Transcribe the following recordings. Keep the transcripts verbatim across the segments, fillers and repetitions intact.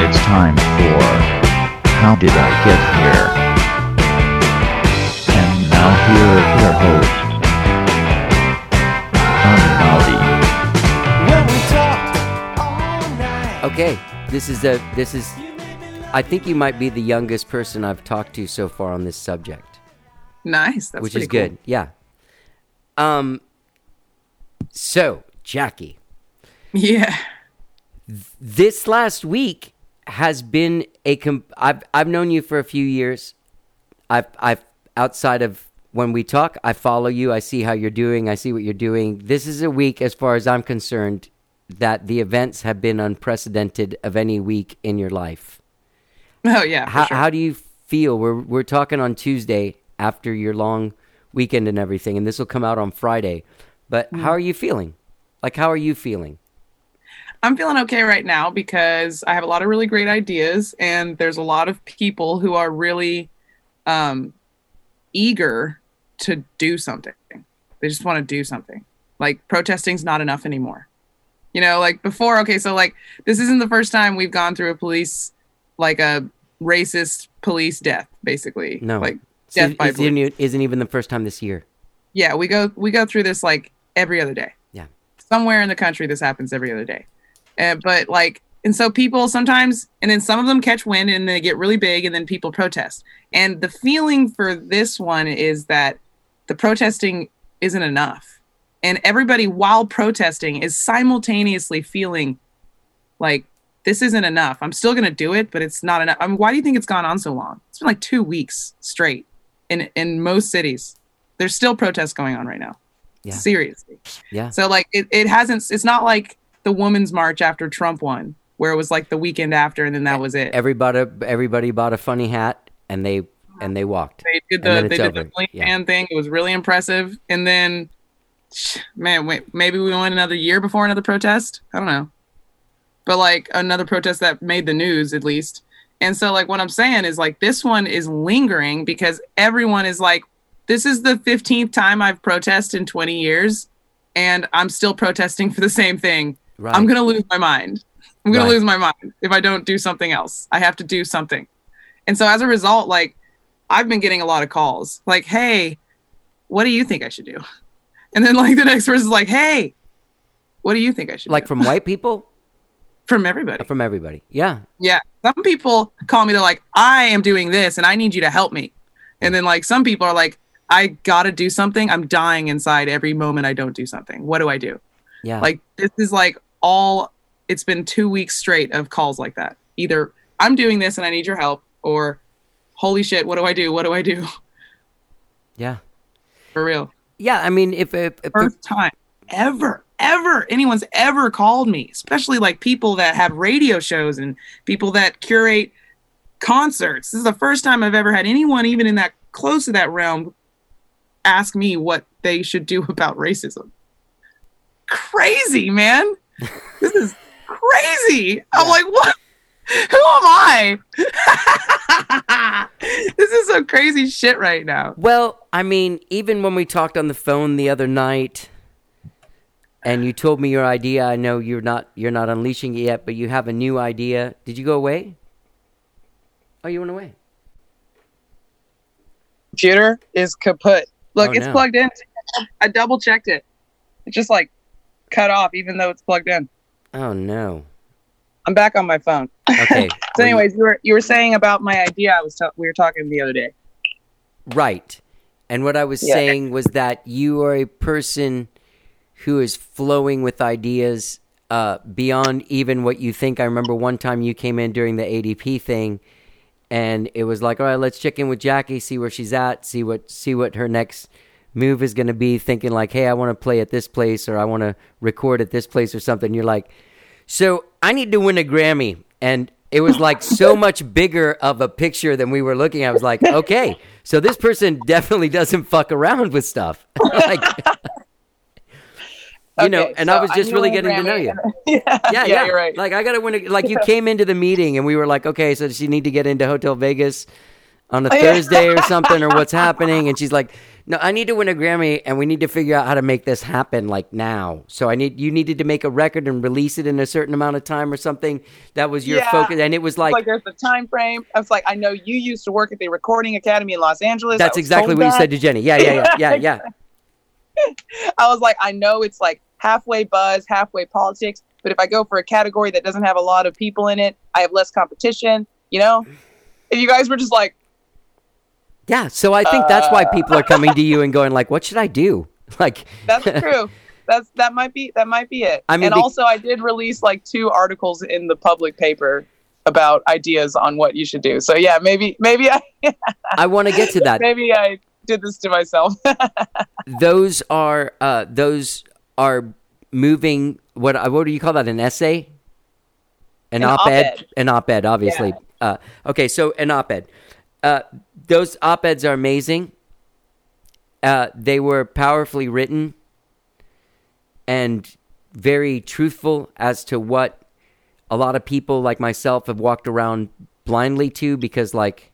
It's time for How Did I Get Here? And now here are your hosts, Tommy Maldi. Okay, this is a this is I think you might be the youngest person I've talked to so far on this subject. Nice, that's which pretty is good. cool. Yeah. Um so, Jackie. Yeah. This last week has been a comp- I've I've known you for a few years. I've I've outside of when we talk, I follow you, I see how you're doing, I see what you're doing. This is a week, as far as I'm concerned, that the events have been unprecedented of any week in your life. Oh yeah. For How sure. how do you feel? We're we're talking on Tuesday after your long weekend and everything, and this will come out on Friday. But Mm. how are you feeling? Like, how are you feeling? I'm feeling okay right now because I have a lot of really great ideas, and there's a lot of people who are really um, eager to do something. They just want to do something. Like, protesting's not enough anymore. You know, like before, okay, so like this isn't the first time we've gone through a police, like a racist police death, basically. No. Like So death by isn't, police. isn't even the first time this year. Yeah, we go we go through this like every other day. Yeah. Somewhere in the country, this happens every other day. Uh, but like, and so people sometimes, and then some of them catch wind and they get really big, and then people protest. And the feeling for this one is that the protesting isn't enough, and everybody while protesting is simultaneously feeling like this isn't enough. I'm still gonna do it, but it's not enough. I mean, why do you think it's gone on so long? It's been like two weeks straight in in most cities. There's still protests going on right now. Yeah. Seriously. Yeah. So like it, it hasn't, it's not like the Women's March after Trump won, where it was like the weekend after and then that was it. Everybody everybody bought a funny hat and they and they walked. They did And then the they it's did the over. Blink Yeah. Man thing. It was really impressive. And then, man, wait, maybe we went another year before another protest. I don't know, but like another protest that made the news at least. And so like what I'm saying is like this one is lingering because everyone is like, this is the fifteenth time I've protested in twenty years, and I'm still protesting for the same thing. Right. I'm gonna lose my mind. I'm gonna Right. lose my mind if I don't do something else. I have to do something. And so as a result, like I've been getting a lot of calls like, hey, what do you think I should do? And then like the next person's like, hey, what do you think I should Like do? from white people? From everybody. From everybody. Yeah. Yeah. Some people call me, they're like, I am doing this and I need you to help me. And then like some people are like, I gotta do something. I'm dying inside every moment I don't do something. What do I do? Yeah. Like this is like all, it's been two weeks straight of calls like that. Either I'm doing this and I need your help, or holy shit, what do I do? What do I do? Yeah. For real. Yeah, I mean if if, if First time ever, ever anyone's ever called me, especially like people that have radio shows and people that curate concerts. This is the first time I've ever had anyone even in that close to that realm ask me what they should do about racism. Crazy, man. This is crazy. I'm Yeah. like, what? Who am I? This is some crazy shit right now. Well, I mean, even when we talked on the phone the other night and you told me your idea, I know you're not you're not unleashing it yet, but you have a new idea. Did you go away? Oh, you went away. Computer is kaput. Look, Oh, it's no. plugged in. I double checked it. It's just like cut off, even though it's plugged in. Oh no. I'm back on my phone. Okay. So, anyways, you were you were saying about my idea. I was ta- we were talking the other day. Right. And what I was Yeah. saying was that you are a person who is flowing with ideas uh, beyond even what you think. I remember one time you came in during the A D P thing, and it was like, all right, let's check in with Jackie, see where she's at, see what see what her next move is going to be, thinking like, hey, I want to play at this place, or I want to record at this place or something. You're like, so I need to win a Grammy. And it was like so much bigger of a picture than we were looking at. I was like, okay, so this person definitely doesn't fuck around with stuff. Like, you know, Okay, and so I was just knew really a getting to know Grammy. you. yeah, Yeah, yeah, yeah. you're right. Like, I got to win. A, like, you came into the meeting and we were like, okay, so does she need to get into Hotel Vegas on a Oh, yeah. Thursday or something, or what's happening? And she's like, No, I need to win a Grammy, and we need to figure out how to make this happen like now. So I need you needed to make a record and release it in a certain amount of time or something. That was your Yeah. focus, and it was like, like there's a time frame. I was like, I know you used to work at the Recording Academy in Los Angeles. that's I was exactly told what you that. said to Jenny. Yeah, yeah, yeah, yeah, yeah. I was like, I know it's like halfway buzz, halfway politics, but if I go for a category that doesn't have a lot of people in it, I have less competition, you know? And you guys were just like, Yeah, so I think that's why people are coming to you and going like, "What should I do?" Like, that's true. That's that might be that might be it. I mean, and be- also I did release like two articles in the public paper about ideas on what you should do. So yeah, maybe maybe I I want to get to that. maybe I did this to myself. Those are uh, those are moving. What what do you call that? An essay? An, An op-ed? op-ed. An op-ed, obviously. Uh, okay, so an op-ed. Uh, those op-eds are amazing. Uh, they were powerfully written and very truthful as to what a lot of people like myself have walked around blindly to, because like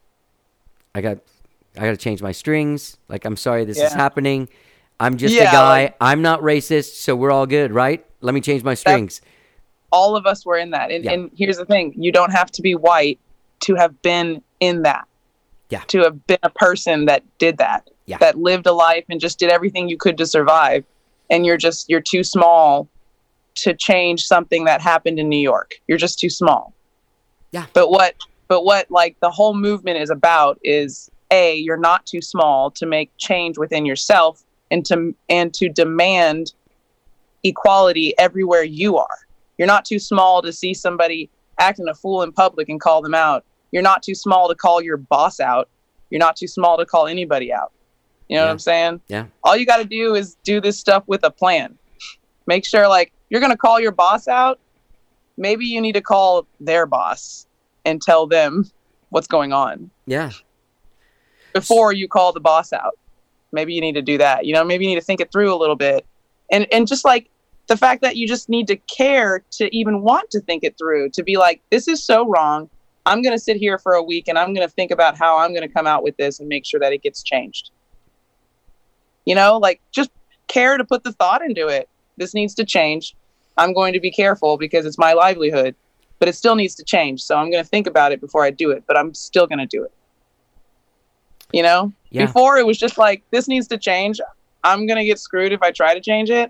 I got I got to change my strings. Like, I'm sorry this is Yeah. happening. I'm just Yeah, a guy. like- I'm not racist, so we're all good, right? Let me change my strings. All of us were in that. And, Yeah. and here's the thing. You don't have to be white to have been in that. Yeah. To have been a person that did that. Yeah. That lived a life and just did everything you could to survive. And you're just, you're too small to change something that happened in New York. You're just too small. Yeah. But what, but what like the whole movement is about is, A, you're not too small to make change within yourself and to, and to demand equality everywhere you are. You're not too small to see somebody acting a fool in public and call them out. You're not too small to call your boss out. You're not too small to call anybody out. You know Yeah. what I'm saying? Yeah. All you got to do is do this stuff with a plan. Make sure, like, you're going to call your boss out. Maybe you need to call their boss and tell them what's going on Yeah. before you call the boss out. Maybe you need to do that. You know, maybe you need to think it through a little bit. And and just like the fact that you just need to care to even want to think it through, to be like, this is so wrong. I'm going to sit here for a week and I'm going to think about how I'm going to come out with this and make sure that it gets changed. You know, like, just care to put the thought into it. This needs to change. I'm going to be careful because it's my livelihood, but it still needs to change. So I'm going to think about it before I do it, but I'm still going to do it. You know, Yeah. before it was just like, this needs to change. I'm going to get screwed if I try to change it.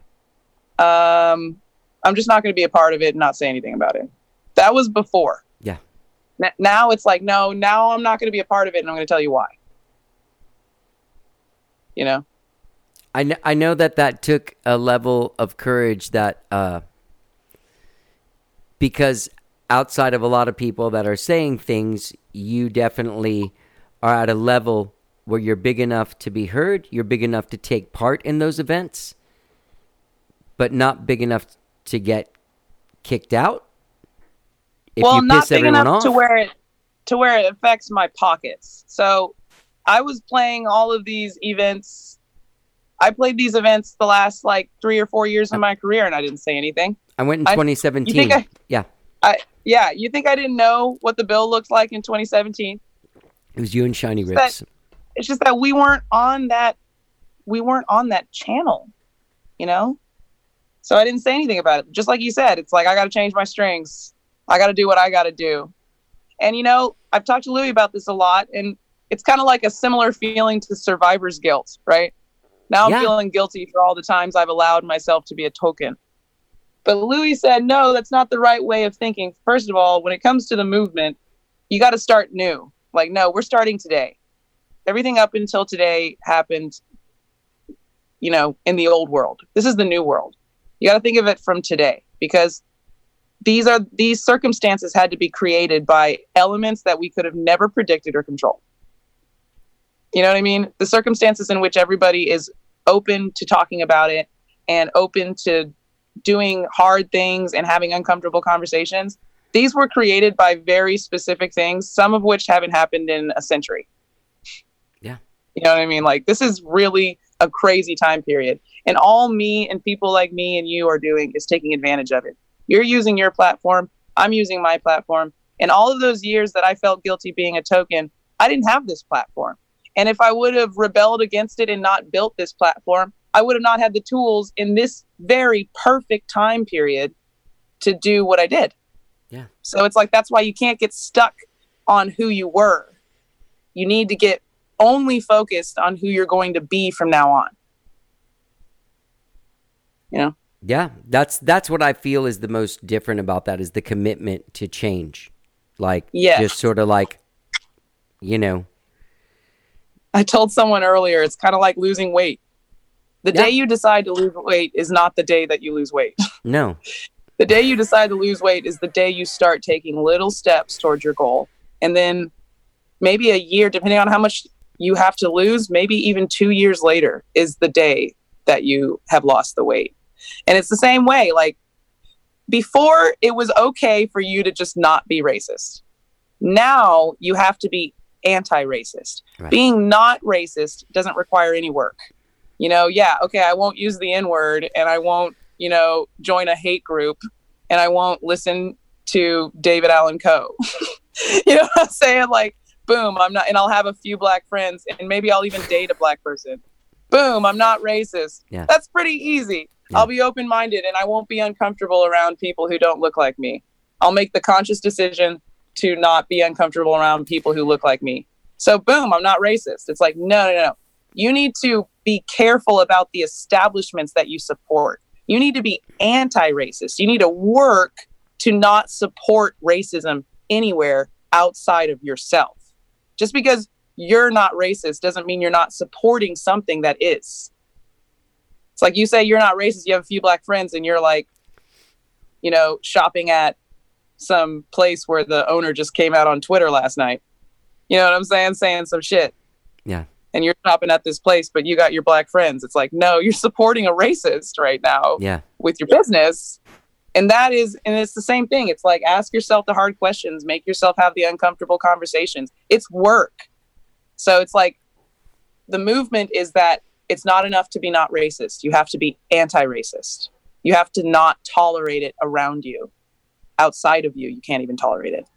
Um, I'm just not going to be a part of it and not say anything about it. That was before. Yeah. N- now it's like, no, now I'm not going to be a part of it and I'm going to tell you why. You know? I know, I know that that took a level of courage that, uh, because outside of a lot of people that are saying things, you definitely are at a level where you're big enough to be heard, you're big enough to take part in those events, but not big enough to get kicked out. If well, you not piss big everyone enough off. to where it to where it affects my pockets. So I was playing all of these events. I played these events the last like three or four years of my career, and I didn't say anything. I went in I- twenty You seventeen. think I, yeah, I yeah, you think I didn't know what the bill looked like in twenty seventeen? it was you and Shiny It's Rips. It's just that we weren't on that we weren't on that channel, you know? So I didn't say anything about it. Just like you said, it's like, I got to change my strings. I got to do what I got to do. And, you know, I've talked to Louis about this a lot, and it's kind of like a similar feeling to survivor's guilt, right? Now I'm Yeah. feeling guilty for all the times I've allowed myself to be a token. But Louis said, no, that's not the right way of thinking. First of all, when it comes to the movement, you got to start new. Like, no, we're starting today. Everything up until today happened, you know, in the old world. This is the new world. You got to think of it from today, because these are these circumstances had to be created by elements that we could have never predicted or controlled. You know what I mean? The circumstances in which everybody is open to talking about it and open to doing hard things and having uncomfortable conversations. These were created by very specific things, some of which haven't happened in a century. Yeah. You know what I mean? Like, this is really a crazy time period. And all me and people like me and you are doing is taking advantage of it. You're using your platform. I'm using my platform. And all of those years that I felt guilty being a token, I didn't have this platform. And if I would have rebelled against it and not built this platform, I would have not had the tools in this very perfect time period to do what I did. Yeah. So it's like, that's why you can't get stuck on who you were. You need to get only focused on who you're going to be from now on. You know? Yeah, that's that's what I feel is the most different about that, is the commitment to change. Like, yeah. just sort of like, you know. I told someone earlier, it's kind of like losing weight. The Yeah. day you decide to lose weight is not the day that you lose weight. No. The day you decide to lose weight is the day you start taking little steps towards your goal. And then maybe a year, depending on how much you have to lose, maybe even two years later is the day that you have lost the weight. And it's the same way. Like, before, it was okay for you to just not be racist. Now you have to be anti-racist. Right. Being not racist doesn't require any work. You know, yeah, okay, I won't use the N-word, and I won't, you know, join a hate group, and I won't listen to David Allan Coe. You know what I'm saying? Like, boom, I'm not, and I'll have a few black friends, and maybe I'll even date a black person. Boom, I'm not racist. Yeah. That's pretty easy. Yeah. I'll be open-minded, and I won't be uncomfortable around people who don't look like me. I'll make the conscious decision to not be uncomfortable around people who look like me. So boom, I'm not racist. It's like, no, no, no. You need to be careful about the establishments that you support. You need to be anti-racist. You need to work to not support racism anywhere outside of yourself. Just because you're not racist doesn't mean you're not supporting something that is. It's like, you say you're not racist, you have a few black friends, and you're like, you know, shopping at some place where the owner just came out on Twitter last night. You know what I'm saying? Saying some shit. Yeah. And you're shopping at this place, but you got your black friends. It's like, no, you're supporting a racist right now Yeah. with your business. And that is, and it's the same thing. It's like, ask yourself the hard questions, make yourself have the uncomfortable conversations. It's work. So it's like, the movement is that it's not enough to be not racist. You have to be anti-racist. You have to not tolerate it around you. Outside of you, you can't even tolerate it.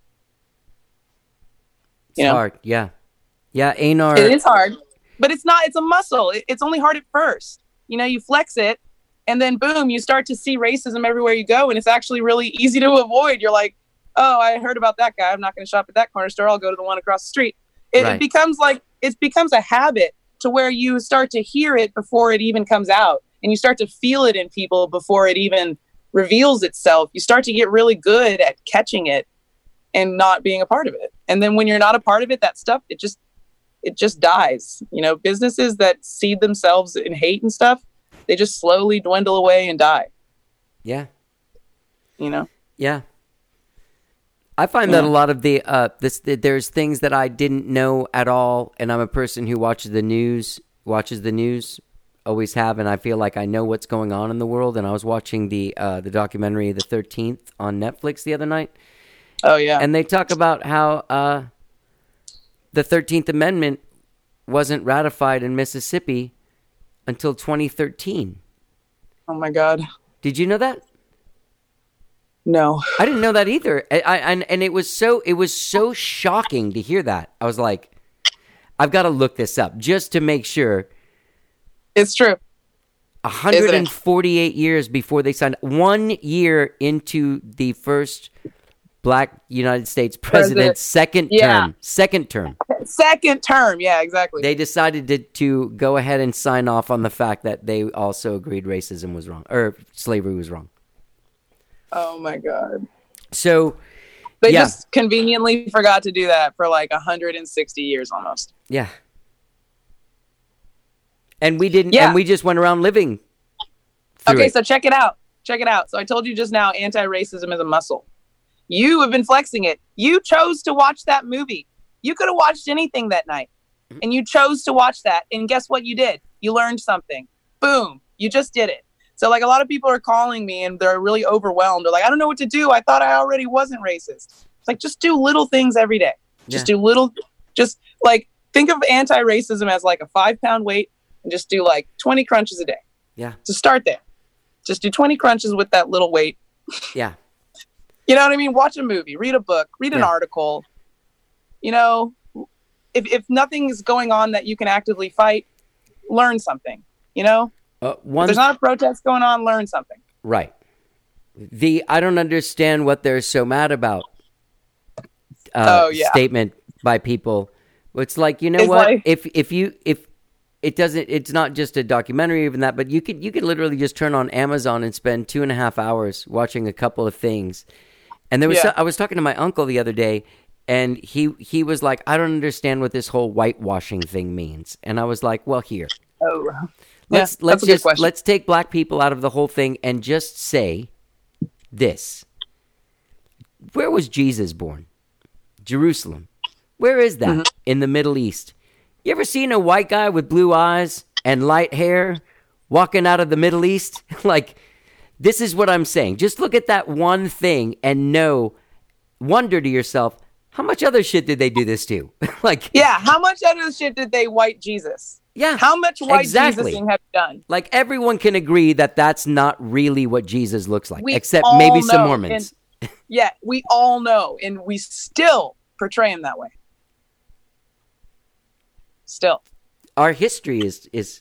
It's You know? hard. Yeah. Yeah, Einar. It is hard, but it's not, it's a muscle. It, it's only hard at first. You know, you flex it, and then boom, you start to see racism everywhere you go, and it's actually really easy to avoid. You're like, oh, I heard about that guy. I'm not going to shop at that corner store. I'll go to the one across the street. It, Right. it becomes like, it becomes a habit to where you start to hear it before it even comes out, and you start to feel it in people before it even reveals itself. You start to get really good at catching it and not being a part of it. And then when you're not a part of it, that stuff, it just, it just dies. You know, businesses that seed themselves in hate and stuff, they just slowly dwindle away and die. Yeah. You know? Yeah. I find Yeah. that a lot of the, uh, this, the, there's things that I didn't know at all. And I'm a person who watches the news, watches the news, always have. And I feel like I know what's going on in the world. And I was watching the, uh, the documentary, The thirteenth on Netflix the other night. Oh yeah. And they talk about how, uh, the thirteenth Amendment wasn't ratified in Mississippi until twenty thirteen. Oh my God. Did you know that? No. I didn't know that either. I, I and, and it was so it was so shocking to hear that. I was like, I've got to look this up just to make sure. It's true. one hundred forty-eight years before they signed, one year into the first Black United States president, President. second Yeah. term, second term. Second term. Yeah, exactly. They decided to, to go ahead and sign off on the fact that they also agreed racism was wrong, or slavery was wrong. Oh my God. So, They yeah, just conveniently forgot to do that for like one hundred sixty years almost. yeah. And we didn't, Yeah. and we just went around living through Okay, it. so check it out. Check it out. So I told you just now, anti-racism is a muscle. You have been flexing it. You chose to watch that movie. You could have watched anything that night, and you chose to watch that. And guess what you did? You learned something. Boom. You just did it. So like a lot of people are calling me and they're really overwhelmed. They're like, I don't know what to do. I thought I already wasn't racist. It's like, just do little things every day. Just Yeah. do little, just like think of anti-racism as like a five pound weight and just do like twenty crunches a day. Yeah. To start there. Just do twenty crunches with that little weight. Yeah. You know what I mean? Watch a movie, read a book, read an Yeah. article, you know, if, if nothing is going on that you can actively fight, learn something, you know? Uh, one, if there's not a protest going on, learn something. Right. The I don't understand what they're so mad about uh, oh, yeah. statement by people. It's like, you know it's what? Like, if if you if it doesn't, it's not just a documentary, even that, but you could you could literally just turn on Amazon and spend two and a half hours watching a couple of things. And there was yeah. so, I was talking to my uncle the other day, and he he was like, I don't understand what this whole whitewashing thing means. And I was like, well, here. Oh. Let's yeah, let's that's just let's take black people out of the whole thing and just say this. Where was Jesus born? Jerusalem. Where is that? Mm-hmm. In the Middle East. You ever seen a white guy with blue eyes and light hair walking out of the Middle East? Like, this is what I'm saying. Just look at that one thing and know, wonder to yourself, how much other shit did they do this to? Like, yeah, how much other shit did they white Jesus? Yeah. How much white exactly. Jesusing have you done? Like, everyone can agree that that's not really what Jesus looks like, we except maybe some know, Mormons. And, yeah, we all know, and we still portray him that way. Still. Our history is is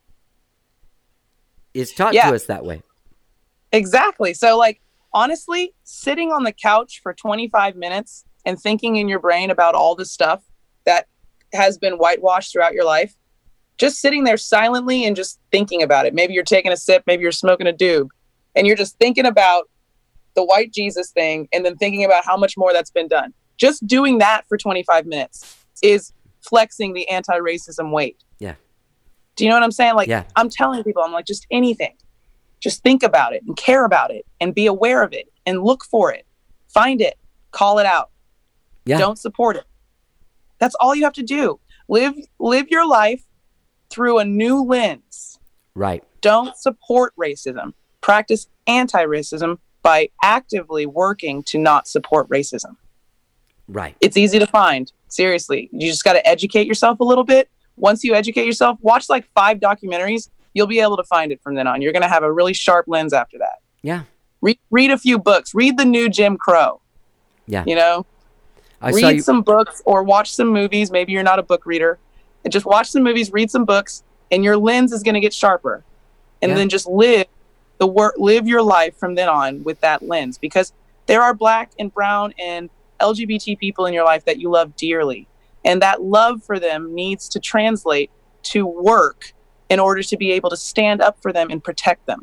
is taught yeah. to us that way. Exactly. So, like, honestly, sitting on the couch for twenty-five minutes and thinking in your brain about all the stuff that has been whitewashed throughout your life, just sitting there silently and just thinking about it. Maybe you're taking a sip, maybe you're smoking a doob, and you're just thinking about the white Jesus thing and then thinking about how much more that's been done. Just doing that for twenty-five minutes is flexing the anti-racism weight. Yeah. Do you know what I'm saying? Like, yeah. I'm telling people, I'm like, just anything. Just think about it and care about it and be aware of it and look for it. Find it. Call it out. Yeah. Don't support it. That's all you have to do. Live live your life through a new lens. Right. Don't support racism. Practice anti-racism by actively working to not support racism. Right. It's easy to find. Seriously. You just got to educate yourself a little bit. Once you educate yourself, watch like five documentaries. You'll be able to find it from then on. You're going to have a really sharp lens after that. Yeah. Read, read a few books. Read the new Jim Crow. Yeah. You know? I read saw you- some books or watch some movies. Maybe you're not a book reader. And just watch some movies, read some books, and your lens is going to get sharper. And yeah. then just live the work, live your life from then on with that lens. Because there are black and brown and L G B T people in your life that you love dearly. And that love for them needs to translate to work in order to be able to stand up for them and protect them.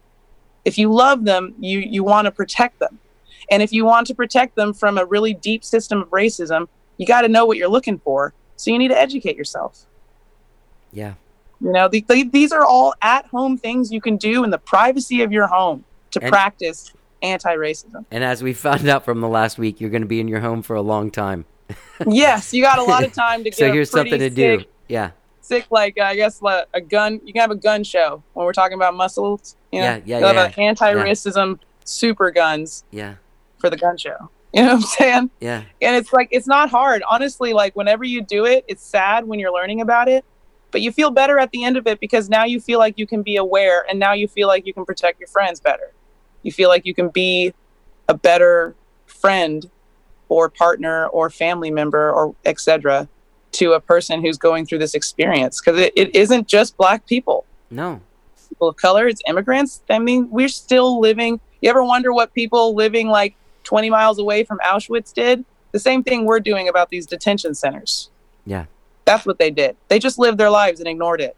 If you love them, you, you want to protect them. And if you want to protect them from a really deep system of racism, you got to know what you're looking for. So you need to educate yourself. Yeah. You know, the, the, these are all at-home things you can do in the privacy of your home to and, practice anti-racism. And as we found out from the last week, you're going to be in your home for a long time. Yes, you got a lot of time to get so here's something to sick, do. Yeah. Sick, like, uh, I guess, like a gun. You can have a gun show when we're talking about muscles. You know? Yeah, yeah, You'll yeah. have anti-racism yeah. super guns yeah. for the gun show. You know what I'm saying? Yeah. And it's like, it's not hard. Honestly, like, whenever you do it, it's sad when you're learning about it, but you feel better at the end of it because now you feel like you can be aware, and now you feel like you can protect your friends better. You feel like you can be a better friend or partner or family member or et cetera to a person who's going through this experience. Because it, it isn't just black people. No. People of color, it's immigrants. I mean, we're still living. You ever wonder what people living like twenty miles away from Auschwitz did? The same thing we're doing about these detention centers. Yeah. That's what they did. They just lived their lives and ignored it.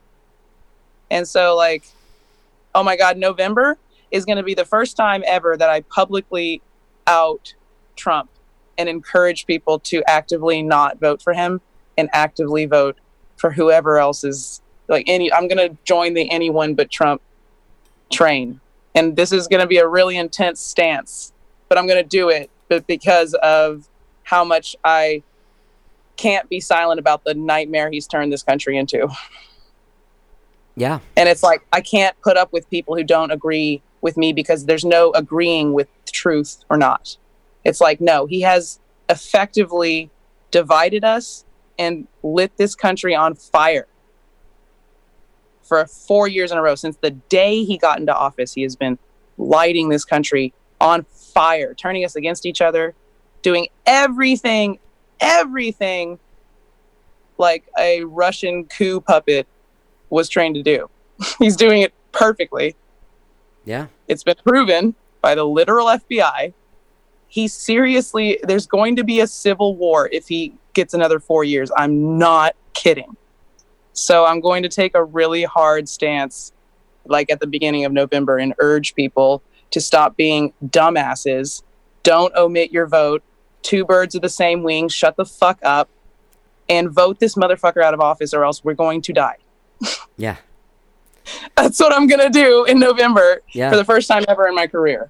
And so, like, oh my God, November is going to be the first time ever that I publicly out Trump and encourage people to actively not vote for him and actively vote for whoever else is like any, I'm going to join the anyone but Trump train. And this is going to be a really intense stance, but I'm going to do it but because of how much I can't be silent about the nightmare he's turned this country into. Yeah. And it's like, I can't put up with people who don't agree with me because there's no agreeing with truth or not. It's like, no, he has effectively divided us and lit this country on fire for four years in a row. Since the day he got into office, he has been lighting this country on fire, turning us against each other, doing everything, everything like a Russian coup puppet was trained to do. He's doing it perfectly. Yeah. It's been proven by the literal F B I. He seriously, there's going to be a civil war if he gets another four years. I'm not kidding. So I'm going to take a really hard stance, like at the beginning of November, and urge people to stop being dumbasses. Don't omit your vote. Two birds of the same wing. Shut the fuck up and vote this motherfucker out of office, or else we're going to die. Yeah. That's what I'm going to do in November Yeah. for the first time ever in my career.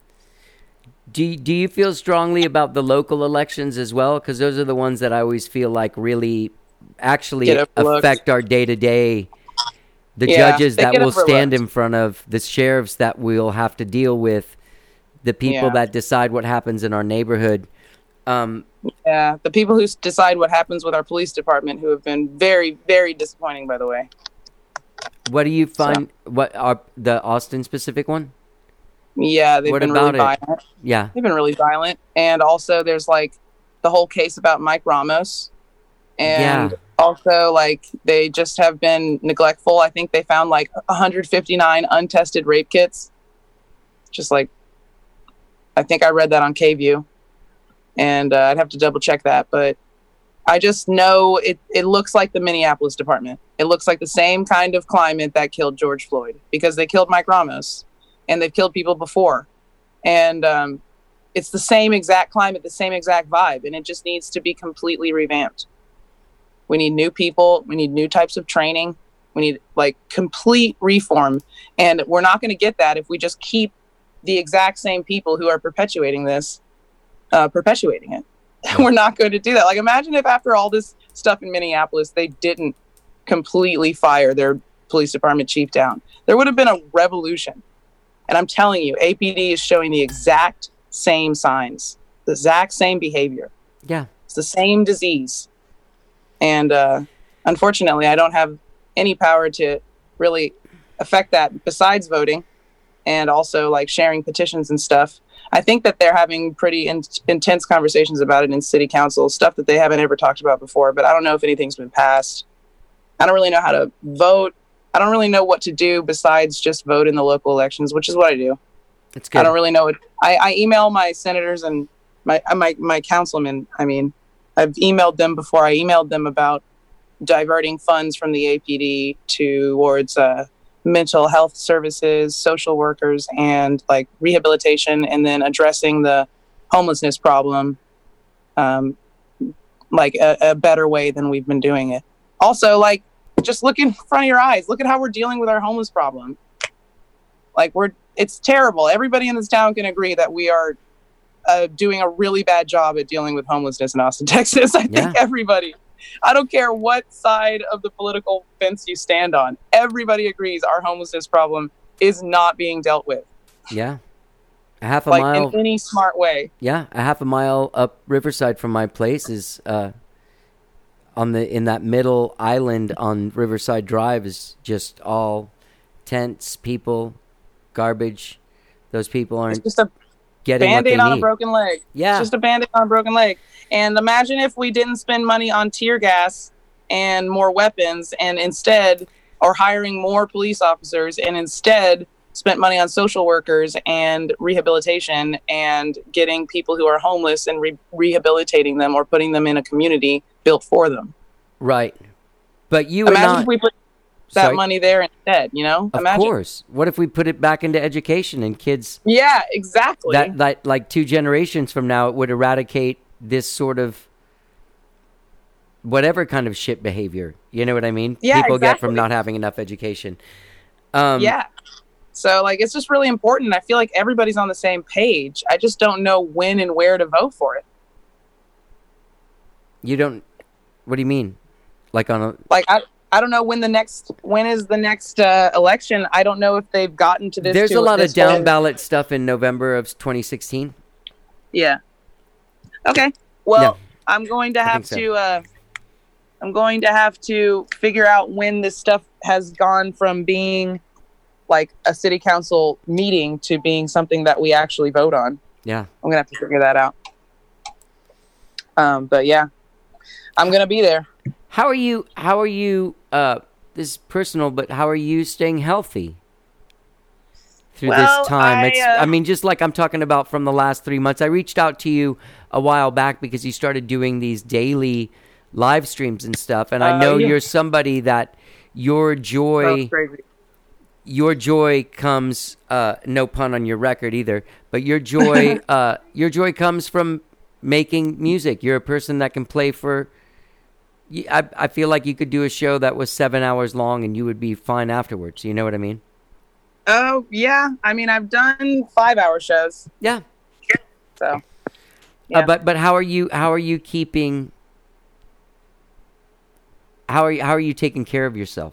Do you, do you feel strongly about the local elections as well? Because those are the ones that I always feel like really actually Get overlooked. affect our day-to-day. The Yeah, judges they that get will stand overlooked. in front of, the sheriffs that we'll have to deal with, the people Yeah. that decide what happens in our neighborhood. Um, Yeah, the people who s- decide what happens with our police department, who have been very, very disappointing, by the way. what do you find? What are the Austin specific one? Yeah, they've What been about really it? violent. Yeah. They've been really violent. And also there's like the whole case about Mike Ramos. And Yeah. also like they just have been neglectful. I think they found like one hundred fifty-nine untested rape kits. Just like, I think I read that on K-View. And uh, I'd have to double check that. But I just know it, it looks like the Minneapolis department. It looks like the same kind of climate that killed George Floyd, because they killed Mike Ramos and they've killed people before. And um, it's the same exact climate, the same exact vibe. And it just needs to be completely revamped. We need new people. We need new types of training. We need like complete reform. And we're not going to get that if we just keep the exact same people who are perpetuating this, uh, perpetuating it. We're not going to do that. Like, imagine if after all this stuff in Minneapolis, they didn't completely fire their police department chief down. There would have been a revolution. And I'm telling you, A P D is showing the exact same signs, the exact same behavior. Yeah. It's the same disease. And uh, unfortunately, I don't have any power to really affect that besides voting and also like sharing petitions and stuff. I think that they're having pretty in- intense conversations about it in city council, stuff that they haven't ever talked about before, but I don't know if anything's been passed. I don't really know how to vote. I don't really know what to do besides just vote in the local elections, which is what I do. It's good. I don't really know what I, I email my senators and my, my, my councilmen. I mean, I've emailed them before. I emailed them about diverting funds from the A P D towards uh, mental health services, social workers, and like rehabilitation, and then addressing the homelessness problem um, like a, a better way than we've been doing it. Also, like, just look in front of your eyes. Look at how we're dealing with our homeless problem. Like, we're, it's terrible. Everybody in this town can agree that we are uh, doing a really bad job at dealing with homelessness in Austin, Texas. I Yeah. think everybody, I don't care what side of the political fence you stand on, everybody agrees our homelessness problem is not being dealt with. Yeah. A half a Like, mile. in any smart way. Yeah, a half a mile up Riverside from my place is uh, on the in that middle island on Riverside Drive is just all tents, people, garbage. Those people It's aren't just a getting what they Band-Aid on a need. broken leg. Yeah. It's just a Band-Aid on a broken leg. And imagine if we didn't spend money on tear gas and more weapons, and instead, or hiring more police officers, and instead spent money on social workers and rehabilitation and getting people who are homeless and re- rehabilitating them or putting them in a community built for them. Right. But you would Imagine not. if we put that Sorry. money there instead, you know? Of Imagine. course. What if we put it back into education and kids Yeah, exactly. that, that like two generations from now it would eradicate this sort of whatever kind of shit behavior. You know what I mean? Yeah, People get from exactly. not having enough education. Um, yeah. So, like, it's just really important. I feel like everybody's on the same page. I just don't know when and where to vote for it. You don't. What do you mean? Like on a. Like, I, I don't know when the next, when is the next uh, election. I don't know if they've gotten to this. There's to a lot of this down whole- ballot stuff in November of twenty sixteen. Yeah. Okay. Well, Yeah. I'm going to I have think so. to, uh, I'm going to have to figure out when this stuff has gone from being like a city council meeting to being something that we actually vote on. Yeah. I'm gonna have to figure that out. Um, but yeah, I'm gonna be there. How are you? How are you? Uh, this is personal, but how are you staying healthy through Well, this time? I, It's. uh, I mean, just like I'm talking about from the last three months. I reached out to you a while back because you started doing these daily live streams and stuff, and I Oh, know yeah. you're somebody that your joy. That's crazy. Your joy comes, uh, no pun on your record either, but your joy, uh, your joy comes from making music. You're a person that can play for. I, I feel like you could do a show that was seven hours long and you would be fine afterwards. You know what I mean? Oh yeah, I mean I've done five hour shows, Yeah. so Uh, but but how are you? How are you keeping? How are you? How are you taking care of yourself?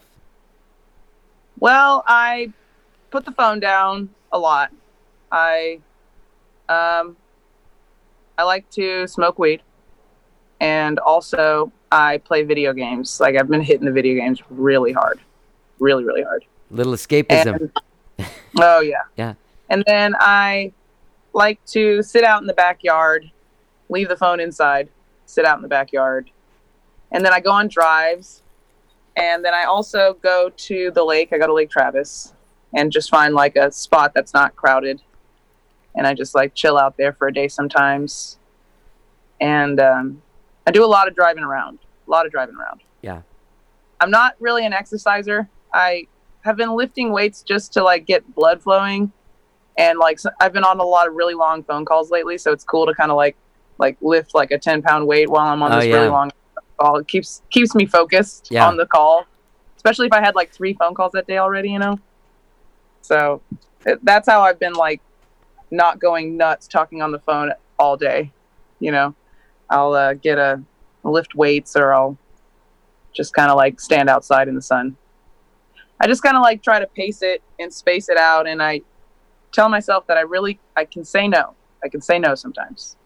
well I put the phone down a lot. I um I like to smoke weed, and also I play video games. Like I've been hitting the video games really hard, really really hard. Little escapism. And, oh yeah. Yeah. And then I like to sit out in the backyard, leave the phone inside, sit out in the backyard. And then I go on drives. And then I also go to the lake. I go to Lake Travis and just find like a spot that's not crowded. And I just like chill out there for a day sometimes. And um, I do a lot of driving around, a lot of driving around. Yeah. I'm not really an exerciser. I have been lifting weights just to like get blood flowing. And like, so I've been on a lot of really long phone calls lately. So it's cool to kind of like, like lift like a ten pound weight while I'm on Oh, this yeah. really long call. It keeps, keeps me focused Yeah. on the call, especially if I had like three phone calls that day already, you know? So it, that's how I've been like not going nuts talking on the phone all day. You know, I'll uh, get a lift weights, or I'll just kind of like stand outside in the sun. I just kind of like try to pace it and space it out. And I tell myself that I really, I can say no. I can say no sometimes.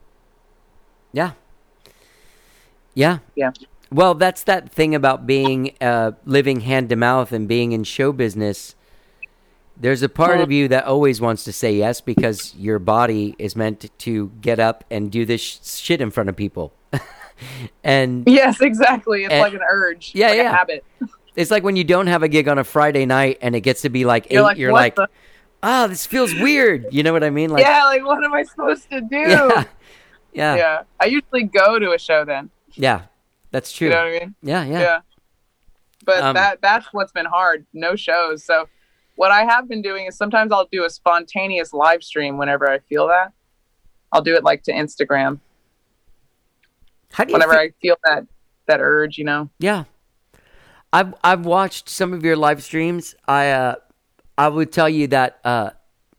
Yeah. Yeah. Yeah. Well, that's that thing about being uh, living hand to mouth and being in show business. There's a part Well- of you that always wants to say yes because your body is meant to get up and do this sh- shit in front of people. And Yes, exactly. It's And- like an urge. Yeah, like yeah. a habit. it's like when you don't have a gig on a Friday night and it gets to be like eight, You're like, you're what like, the- oh, this feels weird. You know what I mean? Like, yeah, like what am I supposed to do? yeah, yeah, Yeah. I usually go to a show then. yeah. That's true. You know what I mean? Yeah, yeah. Yeah. But Um, that that's what's been hard. No shows. So what I have been doing is sometimes I'll do a spontaneous live stream whenever I feel that. I'll do it like to Instagram How do you whenever feel- I feel that that urge, you know. Yeah. I've I've watched some of your live streams. I uh I would tell you that uh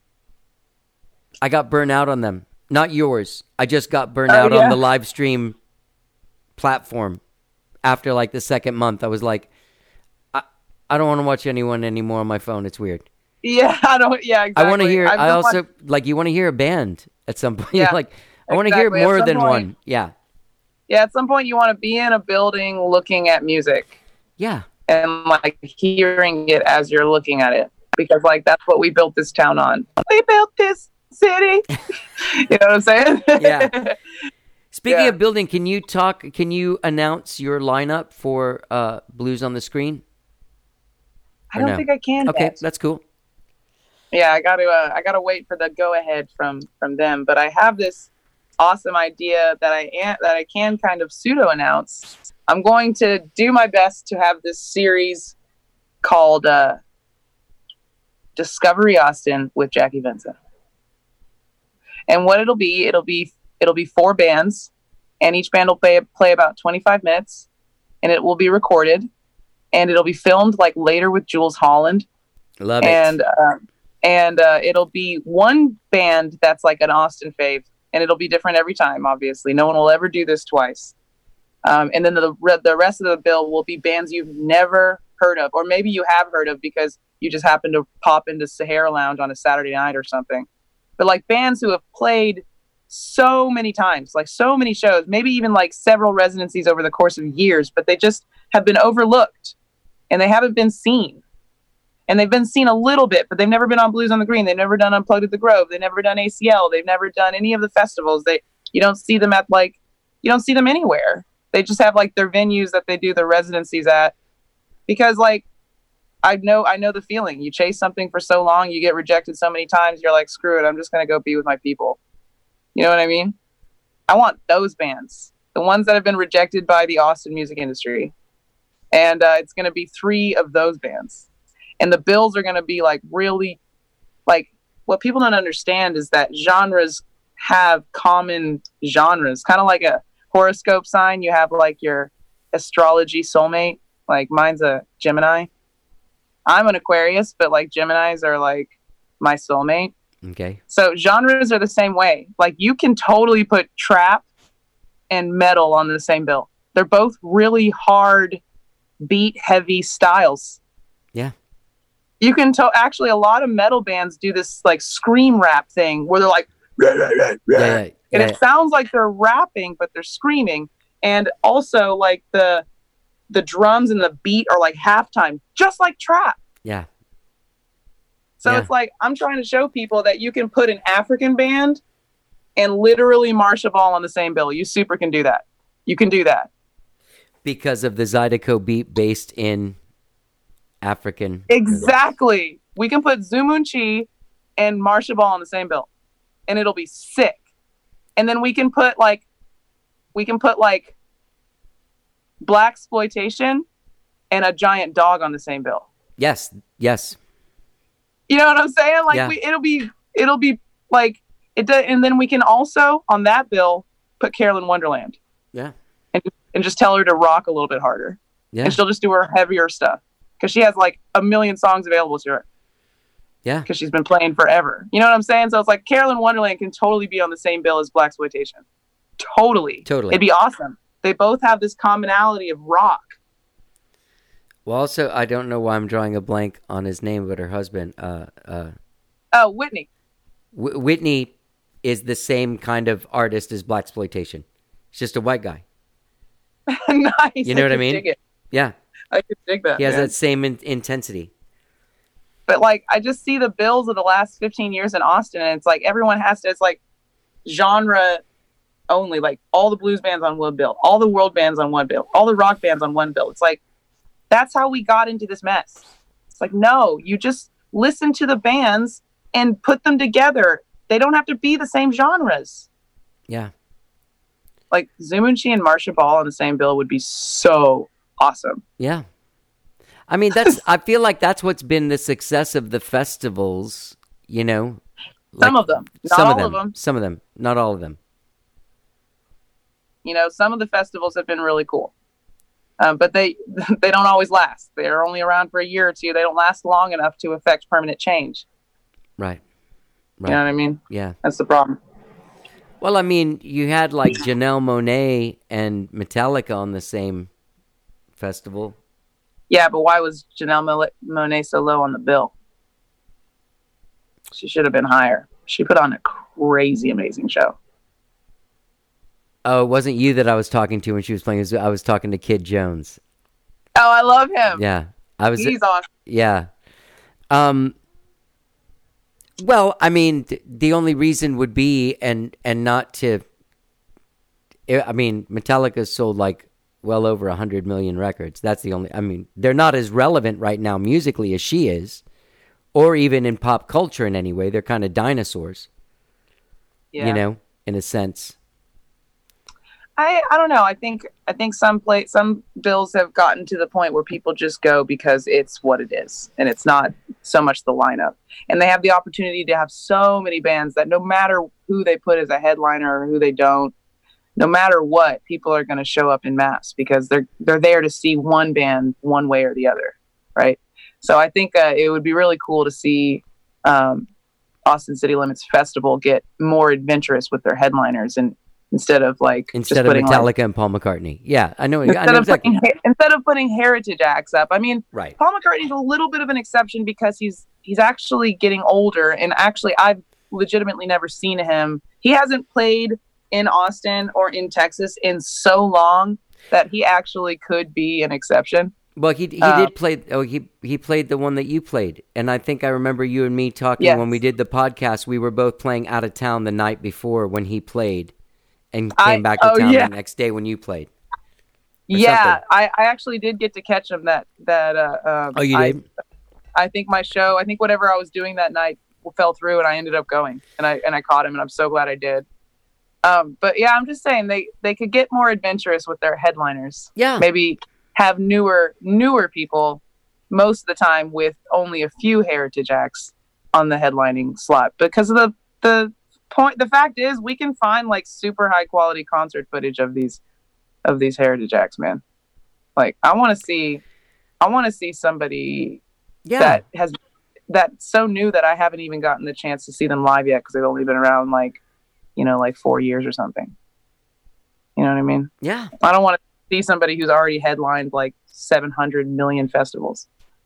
I got burnt out on them. Not yours. I just got burnt Oh, out on yeah. the live stream platform. After like the second month, I was like, I I don't want to watch anyone anymore on my phone. It's weird. Yeah, I don't yeah, exactly. I want to hear I've I been also watch- like you want to hear a band at some point. Yeah, like I want to hear exactly. At more some than point- one. Yeah. Yeah, at some point you want to be in a building looking at music Yeah. and like hearing it as you're looking at it, because like that's what we built this town on. We built this city. You know what I'm saying? Yeah. Speaking Yeah. of building, can you talk? Can you announce your lineup for uh, Blues on the Screen? I Or don't no? think I can. Okay, yet. that's cool. Yeah, I got to. Uh, I got to wait for the go ahead from from them. But I have this awesome idea that I am, that I can kind of pseudo announce. I'm going to do my best to have this series called uh, Discovery Austin with Jackie Vincent. And what it'll be, it'll be it'll be four bands, and each band will play play about twenty-five minutes, and it will be recorded, and it'll be filmed like later with Jules Holland. Love and it. uh, and uh, it'll be one band that's like an Austin fave, and it'll be different every time. Obviously, no one will ever do this twice. Um, and then the the rest of the bill will be bands you've never heard of, or maybe you have heard of because you just happen to pop into Sahara Lounge on a Saturday night or something. But like bands who have played so many times, like so many shows, maybe even like several residencies over the course of years, but they just have been overlooked and they haven't been seen. And they've been seen a little bit, but they've never been on Blues on the Green. They've never done Unplugged at the Grove. They've never done A C L. They've never done any of the festivals. They, you don't see them at like, you don't see them anywhere. They just have like their venues that they do their residencies at, because like I know I know the feeling. You chase something for so long, you get rejected so many times, you're like, screw it, I'm just gonna go be with my people. You know what I mean? I want those bands, the ones that have been rejected by the Austin music industry, and uh, it's gonna be three of those bands, and the bills are gonna be like really, like what people don't understand is that genres have common genres, kind of like a horoscope sign. You have like your astrology soulmate. Like mine's a Gemini. I'm an Aquarius, but like Geminis are like my soulmate. Okay. So genres are the same way. Like you can totally put trap and metal on the same bill. They're both really hard, beat heavy styles. Yeah. You can to- actually a lot of metal bands do this like scream rap thing where they're like, rah, rah, rah, rah. Yeah, yeah. And yeah. it sounds like they're rapping, but they're screaming. And also, like the the drums and the beat are like halftime, just like trap. Yeah. So Yeah. it's like I'm trying to show people that you can put an African band and literally Marsha Ball on the same bill. You super can do that. You can do that Because of the Zydeco beat based in African. exactly. We can put Zumunchi and Marsha Ball on the same bill, and it'll be sick. And then we can put like, we can put like black exploitation and a giant dog on the same bill. Yes. Yes. You know what I'm saying? Like Yeah. we, it'll be, it'll be like it. Do, and then we can also on that bill put Carolyn Wonderland Yeah. and and just tell her to rock a little bit harder, Yeah. and she'll just do her heavier stuff because she has like a million songs available to her. Yeah. Because she's been playing forever. You know what I'm saying? So it's like Carolyn Wonderland can totally be on the same bill as Blaxploitation. Totally. Totally. It'd be awesome. They both have this commonality of rock. Well, also, I don't know why I'm drawing a blank on his name, but her husband, uh, uh, Oh, Whitney. Wh- Whitney is the same kind of artist as Blaxploitation. He's just a white guy. Nice. You know what I could mean? dig it. Yeah. I could dig that. He has man. that same in- intensity. But like, I just see the bills of the last fifteen years in Austin, and it's like everyone has to. It's like genre only. Like all the blues bands on one bill, all the world bands on one bill, all the rock bands on one bill. It's like that's how we got into this mess. It's like no, you just listen to the bands and put them together. They don't have to be the same genres. Yeah. Like Zumunchi and Marsha Ball on the same bill would be so awesome. Yeah. I mean, that's, I feel like that's what's been the success of the festivals, you know? Some Like, of them, not some all of them, of them. Some of them, not all of them. You know, some of the festivals have been really cool, um, but they they don't always last. They're only around for a year or two. They don't last long enough to affect permanent change. Right. You know Right. what I mean? Yeah. That's the problem. Well, I mean, you had like Janelle Monáe and Metallica on the same festival. Yeah, but why was Janelle Mo- Monáe so low on the bill? She should have been higher. She put on a crazy, amazing show. Oh, it wasn't you that I was talking to when she was playing. I was talking to Kid Jones. Oh, I love him. Yeah. I was. He's awesome. Yeah. Um. Well, I mean, th- the only reason would be, and and not to. I mean, Metallica sold like well over a hundred million records. That's the only. I mean, they're not as relevant right now musically as she is, or even in pop culture in any way. They're kind of dinosaurs. Yeah. You know, in a sense. I, I don't know. I think I think some play some bills have gotten to the point where people just go because it's what it is, and it's not so much the lineup. And they have the opportunity to have so many bands that no matter who they put as a headliner or who they don't, no matter what, people are going to show up in mass because they're they're there to see one band one way or the other, right? So I think uh, it would be really cool to see um, Austin City Limits Festival get more adventurous with their headliners and. Instead of like Instead just of putting, Metallica like, and Paul McCartney. Yeah, I know. I instead know of exactly. putting instead of putting heritage acts up. I mean, Right. Paul McCartney's a little bit of an exception because he's he's actually getting older, and actually I've legitimately never seen him. He hasn't played in Austin or in Texas in so long that he actually could be an exception. Well, he he Um, did play. Oh, he he played the one that you played, and I think I remember you and me talking Yes. when we did the podcast. We were both playing out of town the night before when he played, and came I- back to oh, town yeah. the next day when you played. Yeah, I, I actually did get to catch them. That that. Uh, um, Oh, you I, did? I think my show. I think whatever I was doing that night fell through, and I ended up going, and I and I caught him, and I'm so glad I did. Um, but yeah, I'm just saying they they could get more adventurous with their headliners. Yeah. Maybe have newer newer people most of the time with only a few heritage acts on the headlining slot, because of the the point. The fact is, we can find like super high quality concert footage of these of these heritage acts, man. Like I want to see, I want to see somebody Yeah. that has that's so new that I haven't even gotten the chance to see them live yet because they've only been around like, you know, like four years or something. You know what I mean? Yeah. I don't want to see somebody who's already headlined like seven hundred million festivals.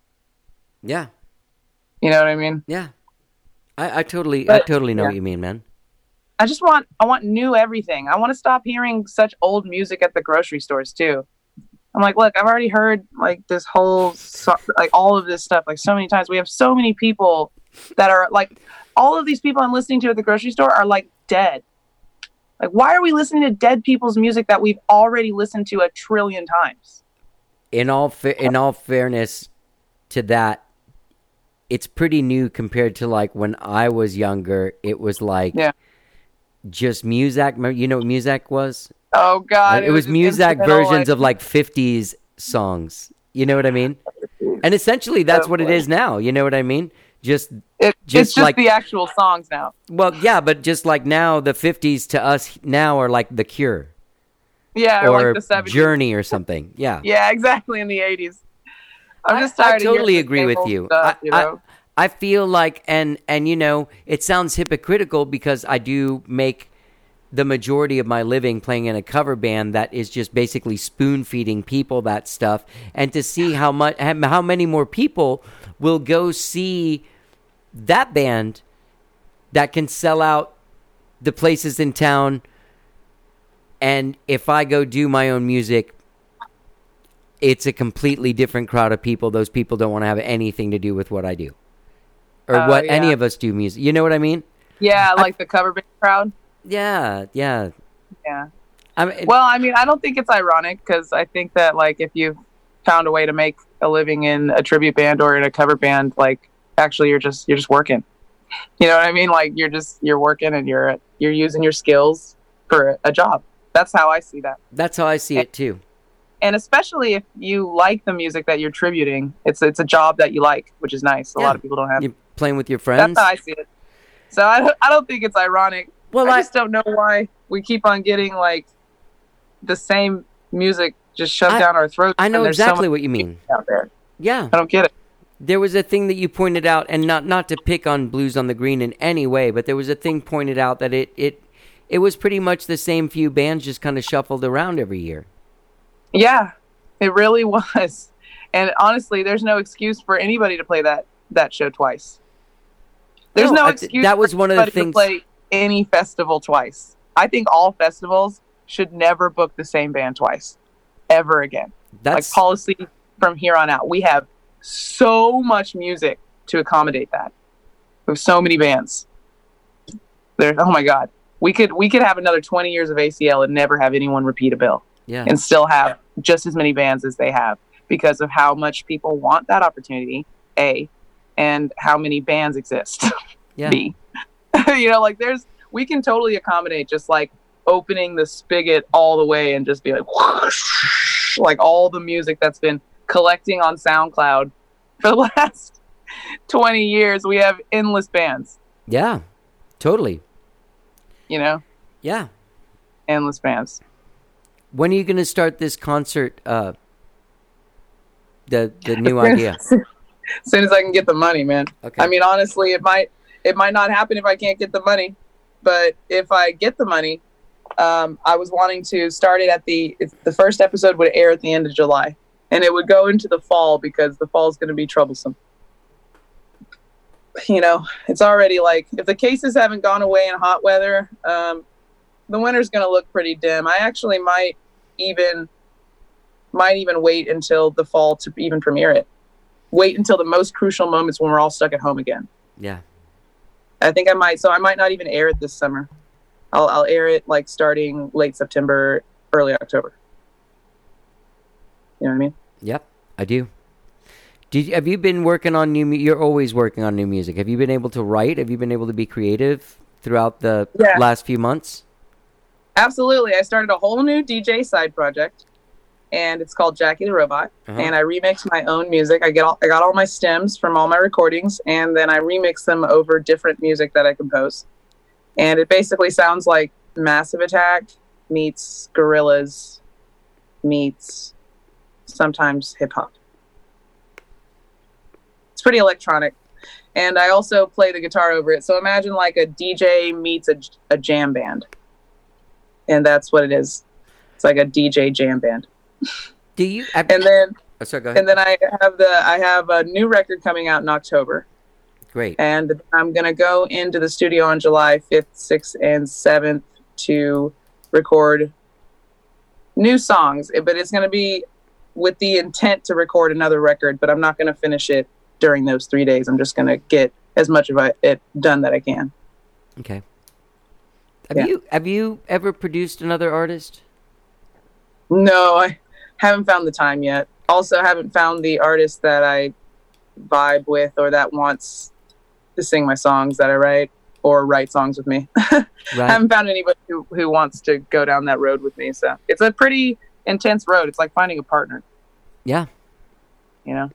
Yeah. You know what I mean? Yeah. I, I totally, But, I totally know yeah. what you mean, man. I just want, I want new everything. I want to stop hearing such old music at the grocery stores too. I'm like, look, I've already heard like this whole, so, like all of this stuff, like so many times. We have so many people that are like, all of these people I'm listening to at the grocery store are like dead. Like, why are we listening to dead people's music that we've already listened to a trillion times? In all, fa- in all fairness to that, it's pretty new compared to like when I was younger. It was like Yeah. just Muzak. You know what Muzak was? Oh God, Like, it, was, just Muzak instrumental, versions like- of like fifties songs. You know what I mean? And essentially, that's what it is now. You know what I mean? Just It, just it's just like- the actual songs now. well, yeah, but just like now, the fifties to us now are like The Cure Yeah, or, or like the seventies. Journey or something. Yeah. Yeah, exactly. In the eighties, I'm I- just I tired. of totally hearing the agree same with old you. Stuff, I- you I- know? I feel like, and and you know, it sounds hypocritical because I do make the majority of my living playing in a cover band that is just basically spoon feeding people that stuff, and to see how much, how many more people will go see that band that can sell out the places in town, and if I go do my own music, it's a completely different crowd of people. Those people don't want to have anything to do with what I do. Or Oh, what yeah. any of us do music. You know what I mean? Yeah, like the cover band crowd. Yeah, yeah. Yeah. I mean, Well, I mean, I don't think it's ironic because I think that like if you've found a way to make a living in a tribute band or in a cover band, like actually you're just you're just working. You know what I mean? Like you're just you're working and you're you're using your skills for a job. That's how I see that. that's how I see it too. And especially if you like the music that you're tributing, it's it's a job that you like, which is nice. A Yeah. lot of people don't have. You're playing with your That's friends. how I see it. So I don't, I don't think it's ironic. Well, I I, just don't know why we keep on getting like the same music just shoved I- down our throats. I know and there's so exactly much what you mean. out there. Yeah. I don't get it. There was a thing that you pointed out, and not not to pick on Blues on the Green in any way, but there was a thing pointed out that it it it was pretty much the same few bands just kind of shuffled around every year. Yeah, it really was. And honestly, there's no excuse for anybody to play that that show twice. There's No, no I- excuse. that was for one of the anybody things- to play any festival twice. I think all festivals should never book the same band twice, ever again. That's Like policy from here on out. We have so much music to accommodate that. We have so many bands. There, oh my God, we could we could have another twenty years of A C L and never have anyone repeat a bill, yeah. and still have just as many bands as they have because of how much people want that opportunity. A, and how many bands exist. Yeah. B, you know, like there's we can totally accommodate just like opening the spigot all the way and just be like whoosh, like all the music that's been collecting on SoundCloud for the last twenty years. We have endless bands, Yeah. Totally. you know, Yeah. endless bands. When are you going to start this concert? Uh, the the new idea. As soon as I can get the money, man. Okay. I mean, honestly, it might it might not happen if I can't get the money, but if I get the money, um, I was wanting to start it at the if the first episode would air at the end of July, and it would go into the fall because the fall is going to be troublesome. You know, it's already like if the cases haven't gone away in hot weather, um, the winter's going to look pretty dim. I actually might even might even wait until the fall to even premiere it. Wait until the most crucial moments when we're all stuck at home again. Yeah. I think I might. So I might not even air it this summer. I'll I'll air it like starting late September, early October. You know what I mean? Yep, I do. Did have you been working on new? mu- You're always working on new music. Have you been able to write? Have you been able to be creative throughout the Yeah. last few months? Absolutely. I started a whole new D J side project, and it's called Jackie the Robot. Uh-huh. And I remix my own music. I get all, I got all my stems from all my recordings, and then I remix them over different music that I compose. And it basically sounds like Massive Attack meets Gorillaz meets sometimes hip hop. It's pretty electronic. And I also play the guitar over it. So imagine like a D J meets a, a jam band. And that's what it is. It's like a D J jam band. Do you? Have, And then oh, sorry, go ahead. and then I have the I have a new record coming out in October. Great. And I'm going to go into the studio on July fifth, sixth, and seventh to record new songs. But it's going to be with the intent to record another record, but I'm not going to finish it during those three days. I'm just going to get as much of it done that I can. Okay. Have Yeah. you have you ever produced another artist? No, I haven't found the time yet. Also, haven't found the artist that I vibe with or that wants to sing my songs that I write or write songs with me. I Right. haven't found anybody who, who wants to go down that road with me. So it's a pretty intense road. It's like finding a partner, Yeah. you know?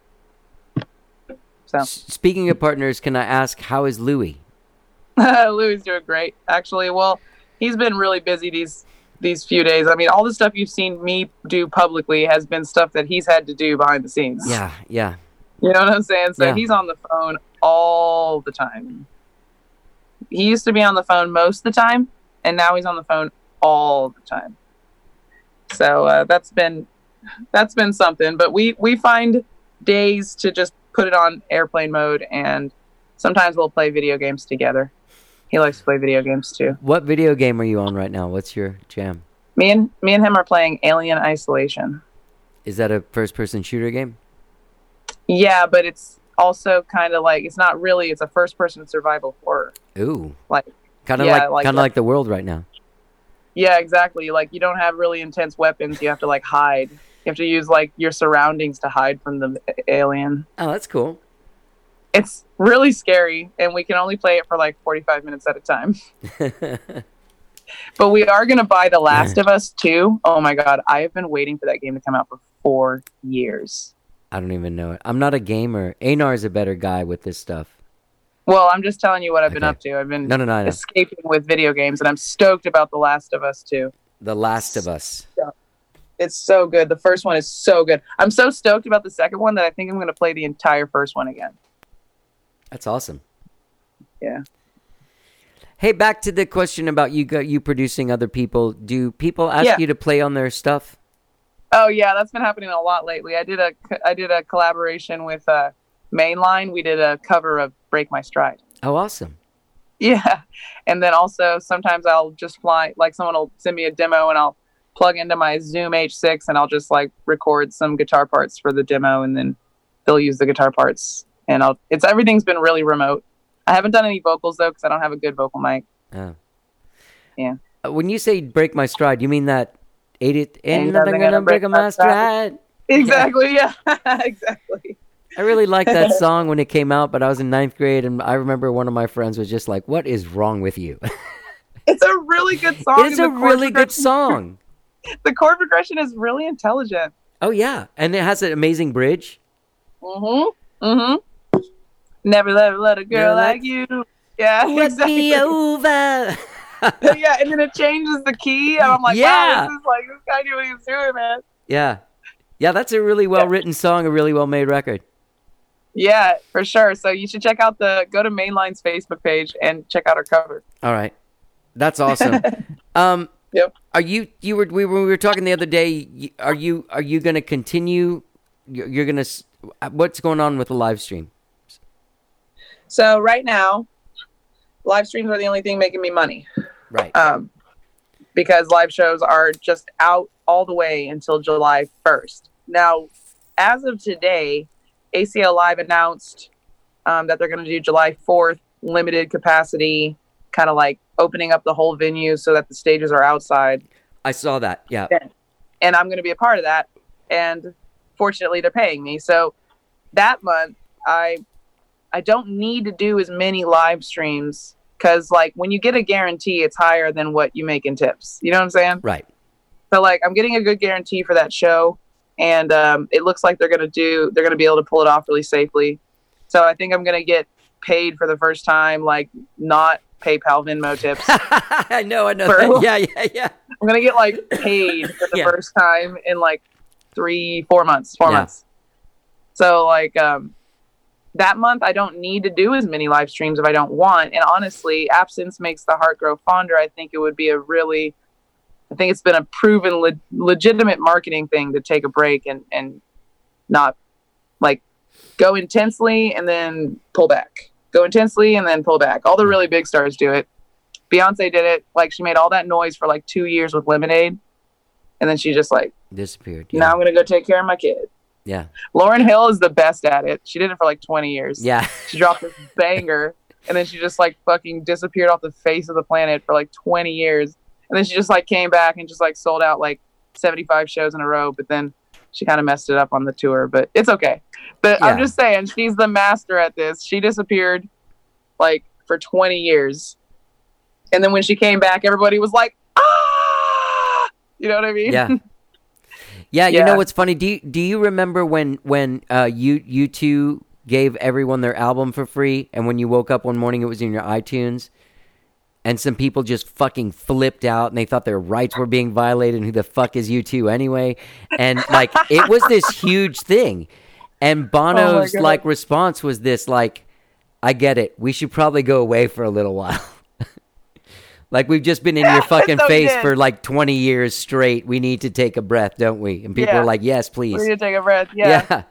So S- Speaking of partners, can I ask how is Louis? Louis is doing great, actually. Well, he's been really busy these these few days. I mean, all the stuff you've seen me do publicly has been stuff that he's had to do behind the scenes. Yeah. Yeah. You know what I'm saying? So Yeah. he's on the phone all the time. He used to be on the phone most of the time, and now he's on the phone all the time. So uh, that's been that's been something. But we we find days to just put it on airplane mode, and sometimes we'll play video games together. He likes to play video games too. What video game are you on right now? What's your jam? Me and me and him are playing Alien Isolation. Is that a first-person shooter game? Yeah, but it's also kind of like it's not really. It's a first-person survival horror. Ooh. Like Kind of yeah, like, like kind of that. like the world right now. Yeah, exactly. Like you don't have really intense weapons. You have to like hide. You have to use like your surroundings to hide from the alien. Oh, that's cool. It's really scary, and we can only play it for like forty-five minutes at a time. But we are going to buy The Last of Us two. Oh my God. I have been waiting for that game to come out for four years. I don't even know it. I'm not a gamer. Anar is a better guy with this stuff. Well, I'm just telling you what I've been Okay. up to. I've been No, no, no, I know. escaping with video games, and I'm stoked about The Last of Us two. The Last of Us. It's so good. The first one is so good. I'm so stoked about the second one that I think I'm going to play the entire first one again. That's awesome. Yeah. Hey, back to the question about you go- you producing other people. Do people ask Yeah. you to play on their stuff? Oh yeah, that's been happening a lot lately. I did a I did a collaboration with uh, Mainline. We did a cover of Break My Stride. Oh, awesome. Yeah, and then also sometimes I'll just fly. Like someone will send me a demo, and I'll plug into my Zoom H six, and I'll just like record some guitar parts for the demo, and then they'll use the guitar parts. And I'll it's everything's been really remote. I haven't done any vocals though because I don't have a good vocal mic. Oh. Yeah. Uh, When you say break my stride, you mean that ain't it ain't Ain't nothing gonna break my stride? Exactly. Yeah. Exactly. I really liked that song when it came out, but I was in ninth grade, and I remember one of my friends was just like, "What is wrong with you?" It's a really good song. It is and a the chord really good progression- song. The chord progression is really intelligent. Oh yeah, and it has an amazing bridge. Mm-hmm. Mm-hmm. Never let let a girl Never let- like you. Yeah, Let exactly. me over. Yeah, and then it changes the key, and I'm like, Yeah. wow, this is like this guy knew what he was doing, man. Yeah, yeah, that's a really well written song, a really well made record. Yeah, for sure. So you should check out the go to Mainline's Facebook page and check out our cover. All right, that's awesome. um, Yep. Are you you were we were, we were talking the other day? y- Are you are you going to continue? You're, you're going to what's going on with the live stream? So right now, live streams are the only thing making me money. Right. Um, because live shows are just out all the way until July first. Now, as of today, A C L Live announced um, that they're going to do July fourth, limited capacity, kind of like opening up the whole venue so that the stages are outside. I saw that. Yeah. And I'm going to be a part of that. And fortunately they're paying me. So that month I I don't need to do as many live streams because like when you get a guarantee, it's higher than what you make in tips. You know what I'm saying? Right. So like I'm getting a good guarantee for that show, and um, it looks like they're gonna do they're gonna be able to pull it off really safely. So I think I'm gonna get paid for the first time, like not PayPal Venmo tips. I know, I know. For- That. Yeah, yeah, yeah. I'm gonna get like paid for the Yeah. first time in like three, four months, four Yeah. months. So like um, that month, I don't need to do as many live streams if I don't want. And honestly, absence makes the heart grow fonder. I think it would be a really, I think it's been a proven le- legitimate marketing thing to take a break and and not like go intensely and then pull back, go intensely and then pull back. All the really big stars do it. Beyonce did it. Like she made all that noise for like two years with Lemonade. And then she just like, Disappeared. Yeah. now I'm going to go take care of my kid. yeah. Lauren Hill is the best at it. She did it for like twenty years. Yeah. She dropped this banger and then she just like fucking disappeared off the face of the planet for like twenty years. And then she just like came back and just like sold out like seventy-five shows in a row. But then she kind of messed it up on the tour, but it's okay. But I'm Yeah. just saying, she's the master at this. She disappeared like for twenty years. And then when she came back, everybody was like, ah, you know what I mean? Yeah. Yeah, you Yeah. know what's funny? Do you, do you remember when when uh, you you two gave everyone their album for free, and when you woke up one morning, it was in your iTunes, and some people just fucking flipped out, and they thought their rights were being violated, and who the fuck is you two anyway? And like, it was this huge thing, and Bono's God. like response was this, like, I get it, we should probably go away for a little while. Like, we've just been in your fucking So he face did. for like twenty years straight. We need to take a breath, don't we? And people Yeah. are like, yes, We please. need to take a breath. Yeah. Yeah. yeah.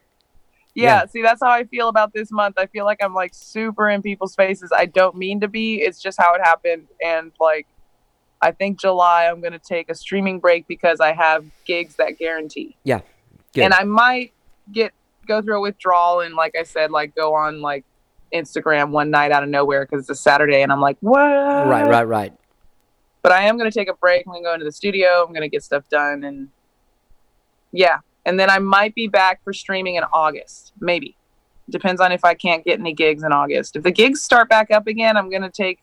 Yeah. See, that's how I feel about this month. I feel like I'm like super in people's faces. I don't mean to be. It's just how it happened. And like, I think July, I'm going to take a streaming break because I have gigs that guarantee. Yeah. Good. And I might get, go through a withdrawal and like I said, like go on like Instagram one night out of nowhere because it's a Saturday and I'm like, what? Right, right, right. But I am going to take a break. I'm going to go into the studio. I'm going to get stuff done. And yeah. And then I might be back for streaming in August. Maybe. Depends on if I can't get any gigs in August. If the gigs start back up again, I'm going to take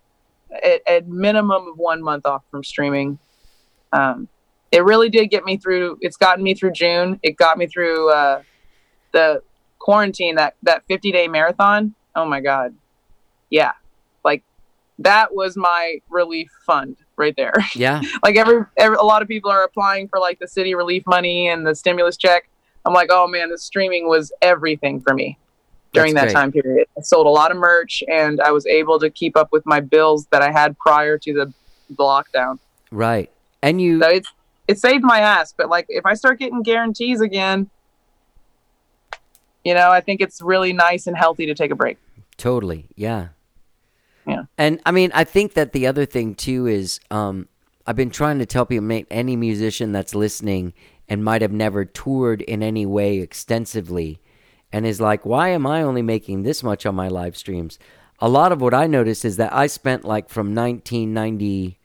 a, a minimum of one month off from streaming. Um, it really did get me through. It's gotten me through June. It got me through uh, the quarantine, that, that fifty day marathon. Oh my God. Yeah. Like that was my relief fund right there. Yeah. Like every, every, a lot of people are applying for like the city relief money and the stimulus check. I'm like, oh man, the streaming was everything for me during That's that great. time period. I sold a lot of merch and I was able to keep up with my bills that I had prior to the, the lockdown. Right. And you, So it's, it saved my ass. But like, if I start getting guarantees again, you know, I think it's really nice and healthy to take a break. totally. Yeah. Yeah. And I mean, I think that the other thing too is, um, I've been trying to tell people, make any musician that's listening and might have never toured in any way extensively and is like, why am I only making this much on my live streams? A lot of what I noticed is that I spent like from nineteen ninety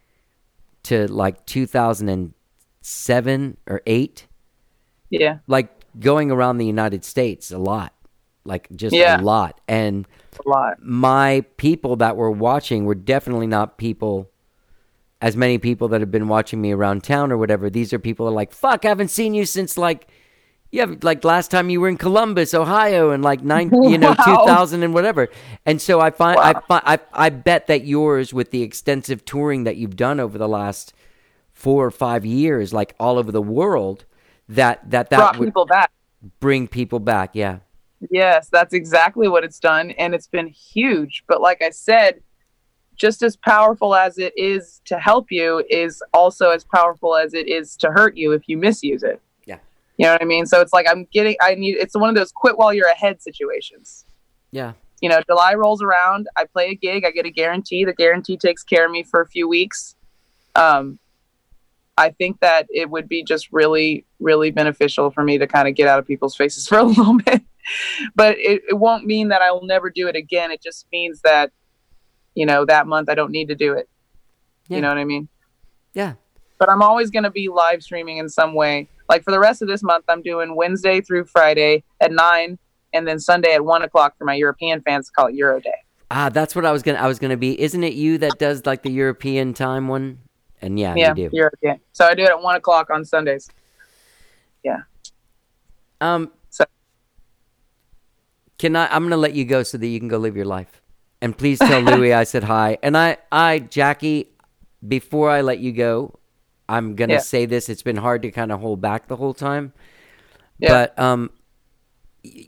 to like two thousand seven or eight, Yeah. like going around the United States a lot, like just Yeah. a lot. And A lot. my people that were watching were definitely not people, as many people that have been watching me around town or whatever. These are people that are like, fuck, I haven't seen you since like, yeah, like last time you were in Columbus, Ohio, and like nine, you know, Wow. two thousand and whatever. And so I find, I Wow. find, I, I bet that yours, with the extensive touring that you've done over the last four or five years, like all over the world, that that that Brought would people back. bring people back. Yeah, Yes, that's exactly what it's done. And it's been huge. But like I said, just as powerful as it is to help you is also as powerful as it is to hurt you if you misuse it. Yeah. You know what I mean? So it's like I'm getting, I need, it's one of those quit while you're ahead situations. yeah, You know, July rolls around, I play a gig, I get a guarantee. The guarantee takes care of me for a few weeks. Um, I think that it would be just really, really beneficial for me to kind of get out of people's faces for a little bit. But it, it won't mean that I will never do it again. It just means that, you know, that month I don't need to do it. Yeah. You know what I mean? yeah. but I'm always going to be live streaming in some way. Like for the rest of this month, I'm doing Wednesday through Friday at nine, and then Sunday at one o'clock for my European fans. Call it Euro Day. Ah, that's what I was gonna. I was gonna be. Isn't it you that does like the European time one? And yeah, Yeah, you do. European. So I do it at one o'clock on Sundays. Yeah. Um. So- Can I? I'm gonna let you go so that you can go live your life. And please tell Louie I said hi. And I, I, Jackie, before I let you go, I'm gonna Yeah. say this. It's been hard to kind of hold back the whole time. Yeah. But um, y-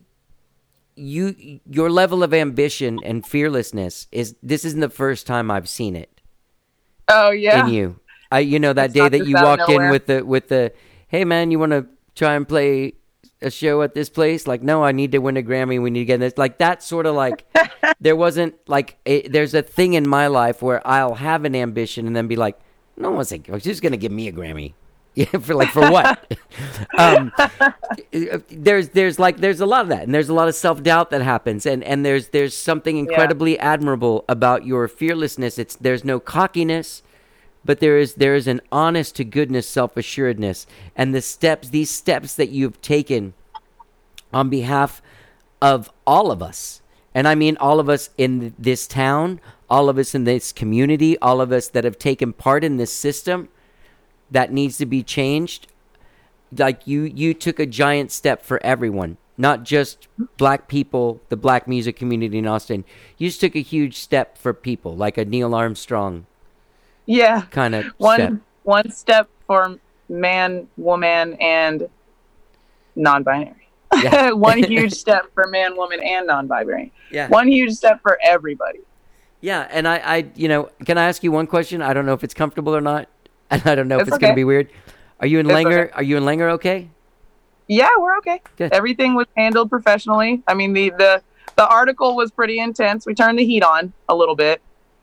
you, your level of ambition and fearlessness is. This isn't the first time I've seen it Oh yeah. in you. I, you know, that It's day not that just you out of walked in nowhere. with the with the, hey man, you want to try and play a show at this place? Like, no, I need to win a Grammy. We need to get this. Like that sort of like, there wasn't like, it, there's a thing in my life where I'll have an ambition and then be like, no one's like, who's going to give me a Grammy? Yeah, for like, for what? um, there's, there's like, there's a lot of that. And there's a lot of self-doubt that happens. And, and there's, there's something incredibly admirable about your fearlessness. It's, there's no cockiness, but there is there is an honest to goodness self-assuredness, and the steps these steps that you've taken on behalf of all of us, and I mean all of us in this town, all of us in this community, all of us that have taken part in this system that needs to be changed. Like you you took a giant step for everyone, not just black people, the black music community in Austin. You just took a huge step for people like a Neil Armstrong Yeah. kind of One step. one step for man, woman, and non-binary. Yeah. One huge step for man, woman, and non-binary. Yeah. One huge step for everybody. Yeah, and I, I, you know, can I ask you one question? I don't know if it's comfortable or not, and I don't know if It's it's going to okay. be weird. Are you in It's Langer? okay. Are you in Langer? Okay. Yeah, we're okay. Good. Everything was handled professionally. I mean, the, the the article was pretty intense. We turned the heat on a little bit.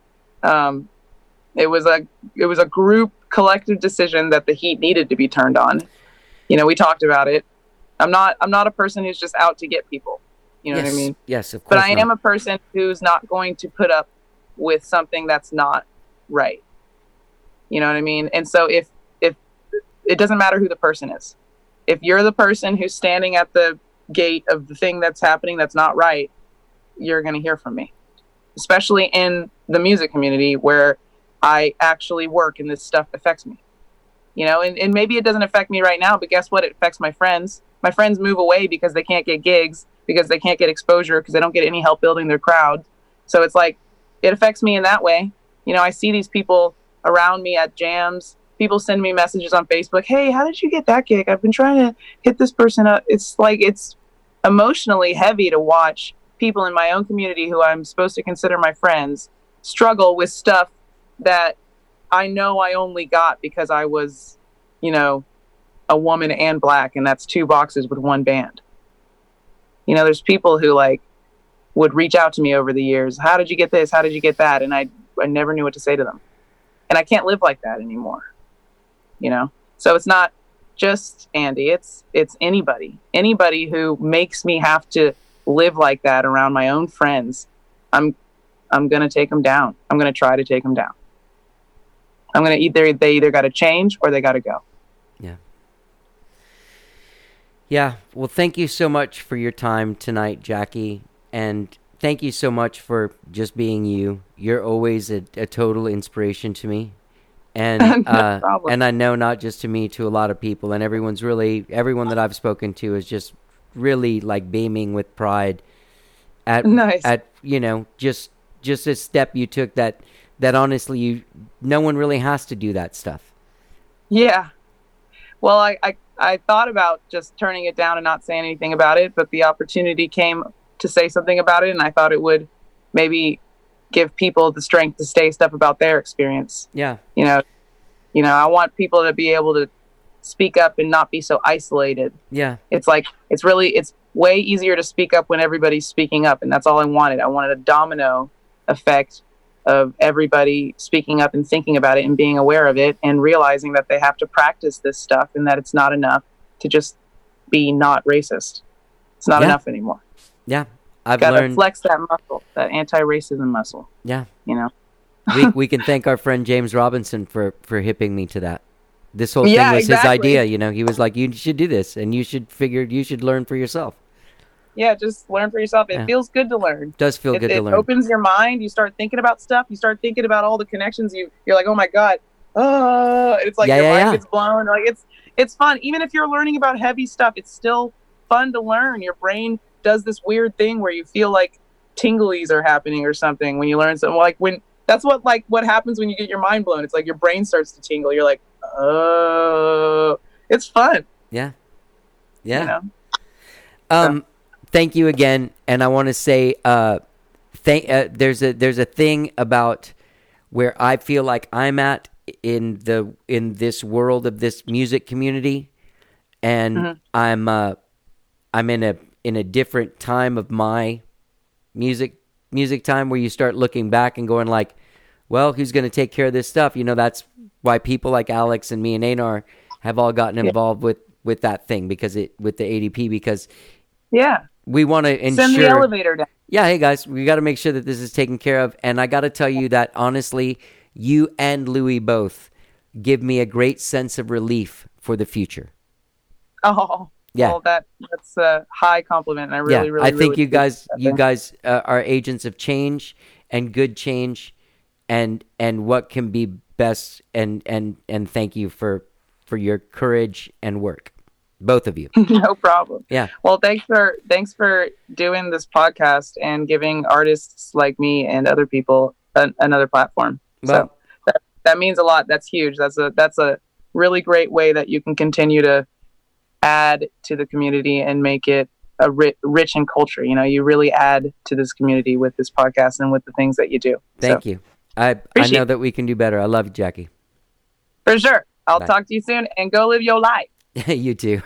Um, it was a it was a group collective decision that the heat needed to be turned on. You know, we talked about it. I'm not I'm not a person who's just out to get people. You know yes. what I mean? Yes, of But course. I not. am a person who's not going to put up with something that's not right. You know what I mean? And so if if it doesn't matter who the person is. If you're the person who's standing at the gate of the thing that's happening that's not right, you're going to hear from me. Especially in the music community where I actually work and this stuff affects me. You know, and, and maybe it doesn't affect me right now, but guess what? It affects my friends. My friends move away because they can't get gigs, because they can't get exposure, because they don't get any help building their crowd. So it's like, it affects me in that way. You know, I see these people around me at jams. People send me messages on Facebook. Hey, how did you get that gig? I've been trying to hit this person up. It's like, it's emotionally heavy to watch people in my own community who I'm supposed to consider my friends struggle with stuff that I know I only got because I was, you know, a woman and black, and that's two boxes with one band. You know, there's people who like would reach out to me over the years. How did you get this? How did you get that? And I, I never knew what to say to them. And I can't live like that anymore. You know? So it's not just Andy. It's, it's anybody, anybody who makes me have to live like that around my own friends. I'm, I'm going to take them down. I'm going to try to take them down. I'm going to either, they either got to change or they got to go. Yeah. Yeah. Well, thank you so much for your time tonight, Jackie. And thank you so much for just being you. You're always a, a total inspiration to me. And No uh, problem. and I know not just to me, to a lot of people. And everyone's really, everyone that I've spoken to is just really like beaming with pride at, Nice. at you know, just just a step you took that, that honestly, you no one really has to do that stuff. Yeah. Well, I, I, I thought about just turning it down and not saying anything about it, but the opportunity came to say something about it, and I thought it would maybe give people the strength to say stuff about their experience. Yeah. You know, you know, I want people to be able to speak up and not be so isolated. Yeah. It's like, it's really, it's way easier to speak up when everybody's speaking up, and that's all I wanted. I wanted a domino effect of everybody speaking up and thinking about it and being aware of it and realizing that they have to practice this stuff and that it's not enough to just be not racist. It's not Yeah. enough anymore. Yeah. I've Got to learned. flex that muscle, that anti-racism muscle, Yeah. you know? we we can thank our friend James Robinson for, for hipping me to that. this whole Yeah, thing was exactly. his idea. You know, he was like, you should do this, and you should figure, you should learn for yourself. Yeah, just learn for yourself. It Yeah. feels good to learn. It does feel It, good it to learn. opens your mind. You start thinking about stuff. You start thinking about all the connections. You you're like, oh my god, oh, it's like Yeah, your yeah, mind yeah. gets blown. Like it's it's fun. Even if you're learning about heavy stuff, it's still fun to learn. Your brain does this weird thing where you feel like tinglies are happening or something when you learn something. Like when that's what like what happens when you get your mind blown. It's like your brain starts to tingle. You're like, oh, it's fun. Yeah. Yeah. You know? Um, thank you again, and I want to say, uh, thank. Uh, there's a there's a thing about where I feel like I'm at in the in this world of this music community, and Mhm. I'm uh, I'm in a in a different time of my music music time where you start looking back and going like, well, who's going to take care of this stuff? You know, that's why people like Alex and me and Anar have all gotten Yeah. involved with with that thing because it with the A D P because. Yeah. We want to ensure. Send the elevator down. Yeah, hey guys, we got to make sure that this is taken care of. And I got to tell you that honestly, you and Louis both give me a great sense of relief for the future. Oh, Yeah. Well, that that's a high compliment. And I really, Yeah, really, I think really you guys, appreciate that. you guys uh, are agents of change and good change, and and what can be best. And and and thank you for for your courage and work, both of you. No problem. Yeah. Well, thanks for thanks for doing this podcast and giving artists like me and other people an, another platform. Well, so that, that means a lot. That's huge. That's a that's a really great way that you can continue to add to the community and make it a ri- rich in culture. You know, you really add to this community with this podcast and with the things that you do. thank so, you. I I Appreciate know it. that we can do better. I love you, Jackie. For sure. I'll Bye. talk to you soon and go live your life. You too.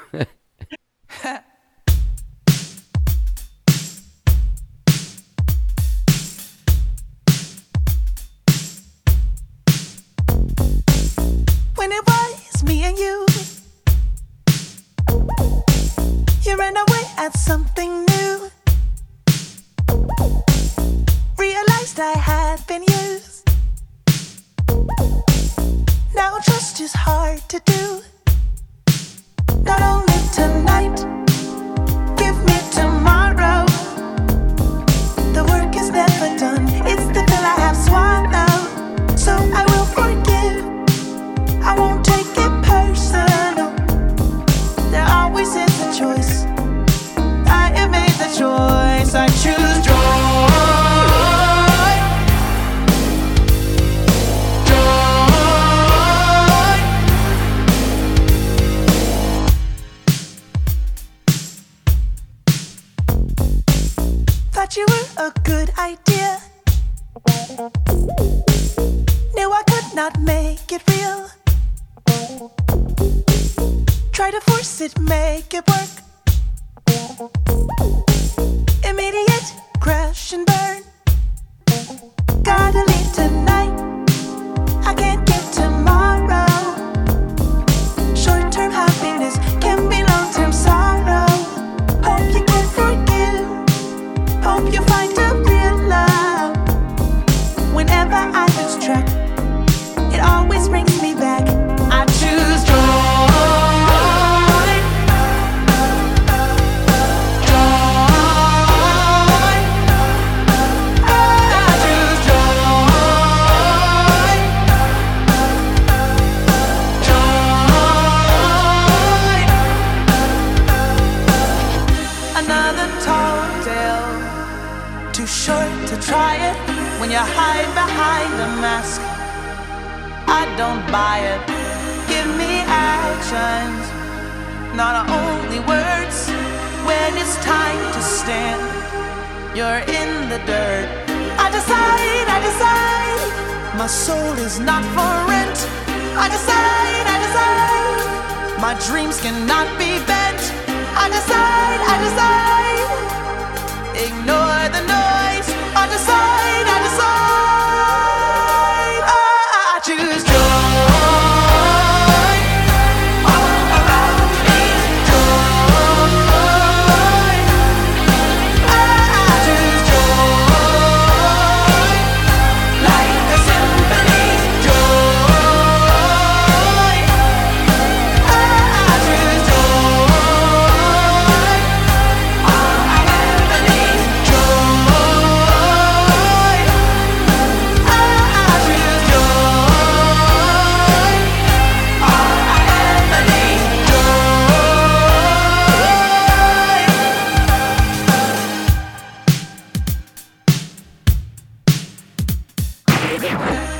When it was me and you, you ran away at something new. Realized I had been used. Now trust is hard to do. Not only tonight, give me tomorrow. The work is never done, it's the pill I have swallowed. So I will forgive, I won't take it personal. There always is a choice. I have made the choice, I choose joy. Thought you were a good idea. Knew I could not make it real. Try to force it, make it work. Immediate crash and burn. Gotta leave tonight, I can't get tomorrow. Short-term happiness can be long-term sorrow. Hope you can forgive, hope you find a real love. Whenever I lose track, it always brings me back. I choose joy. Another tall tale, too short to try it when you hide behind a mask. I don't buy it. Give me actions, not only words. When it's time to stand, you're in the dirt. I decide, I decide, my soul is not for rent. I decide, I decide, my dreams cannot be bent. I decide, I decide, ignore the noise. I decide, I decide, I, I choose joy. All around me, joy. I choose joy, like a symphony, joy. Thank you.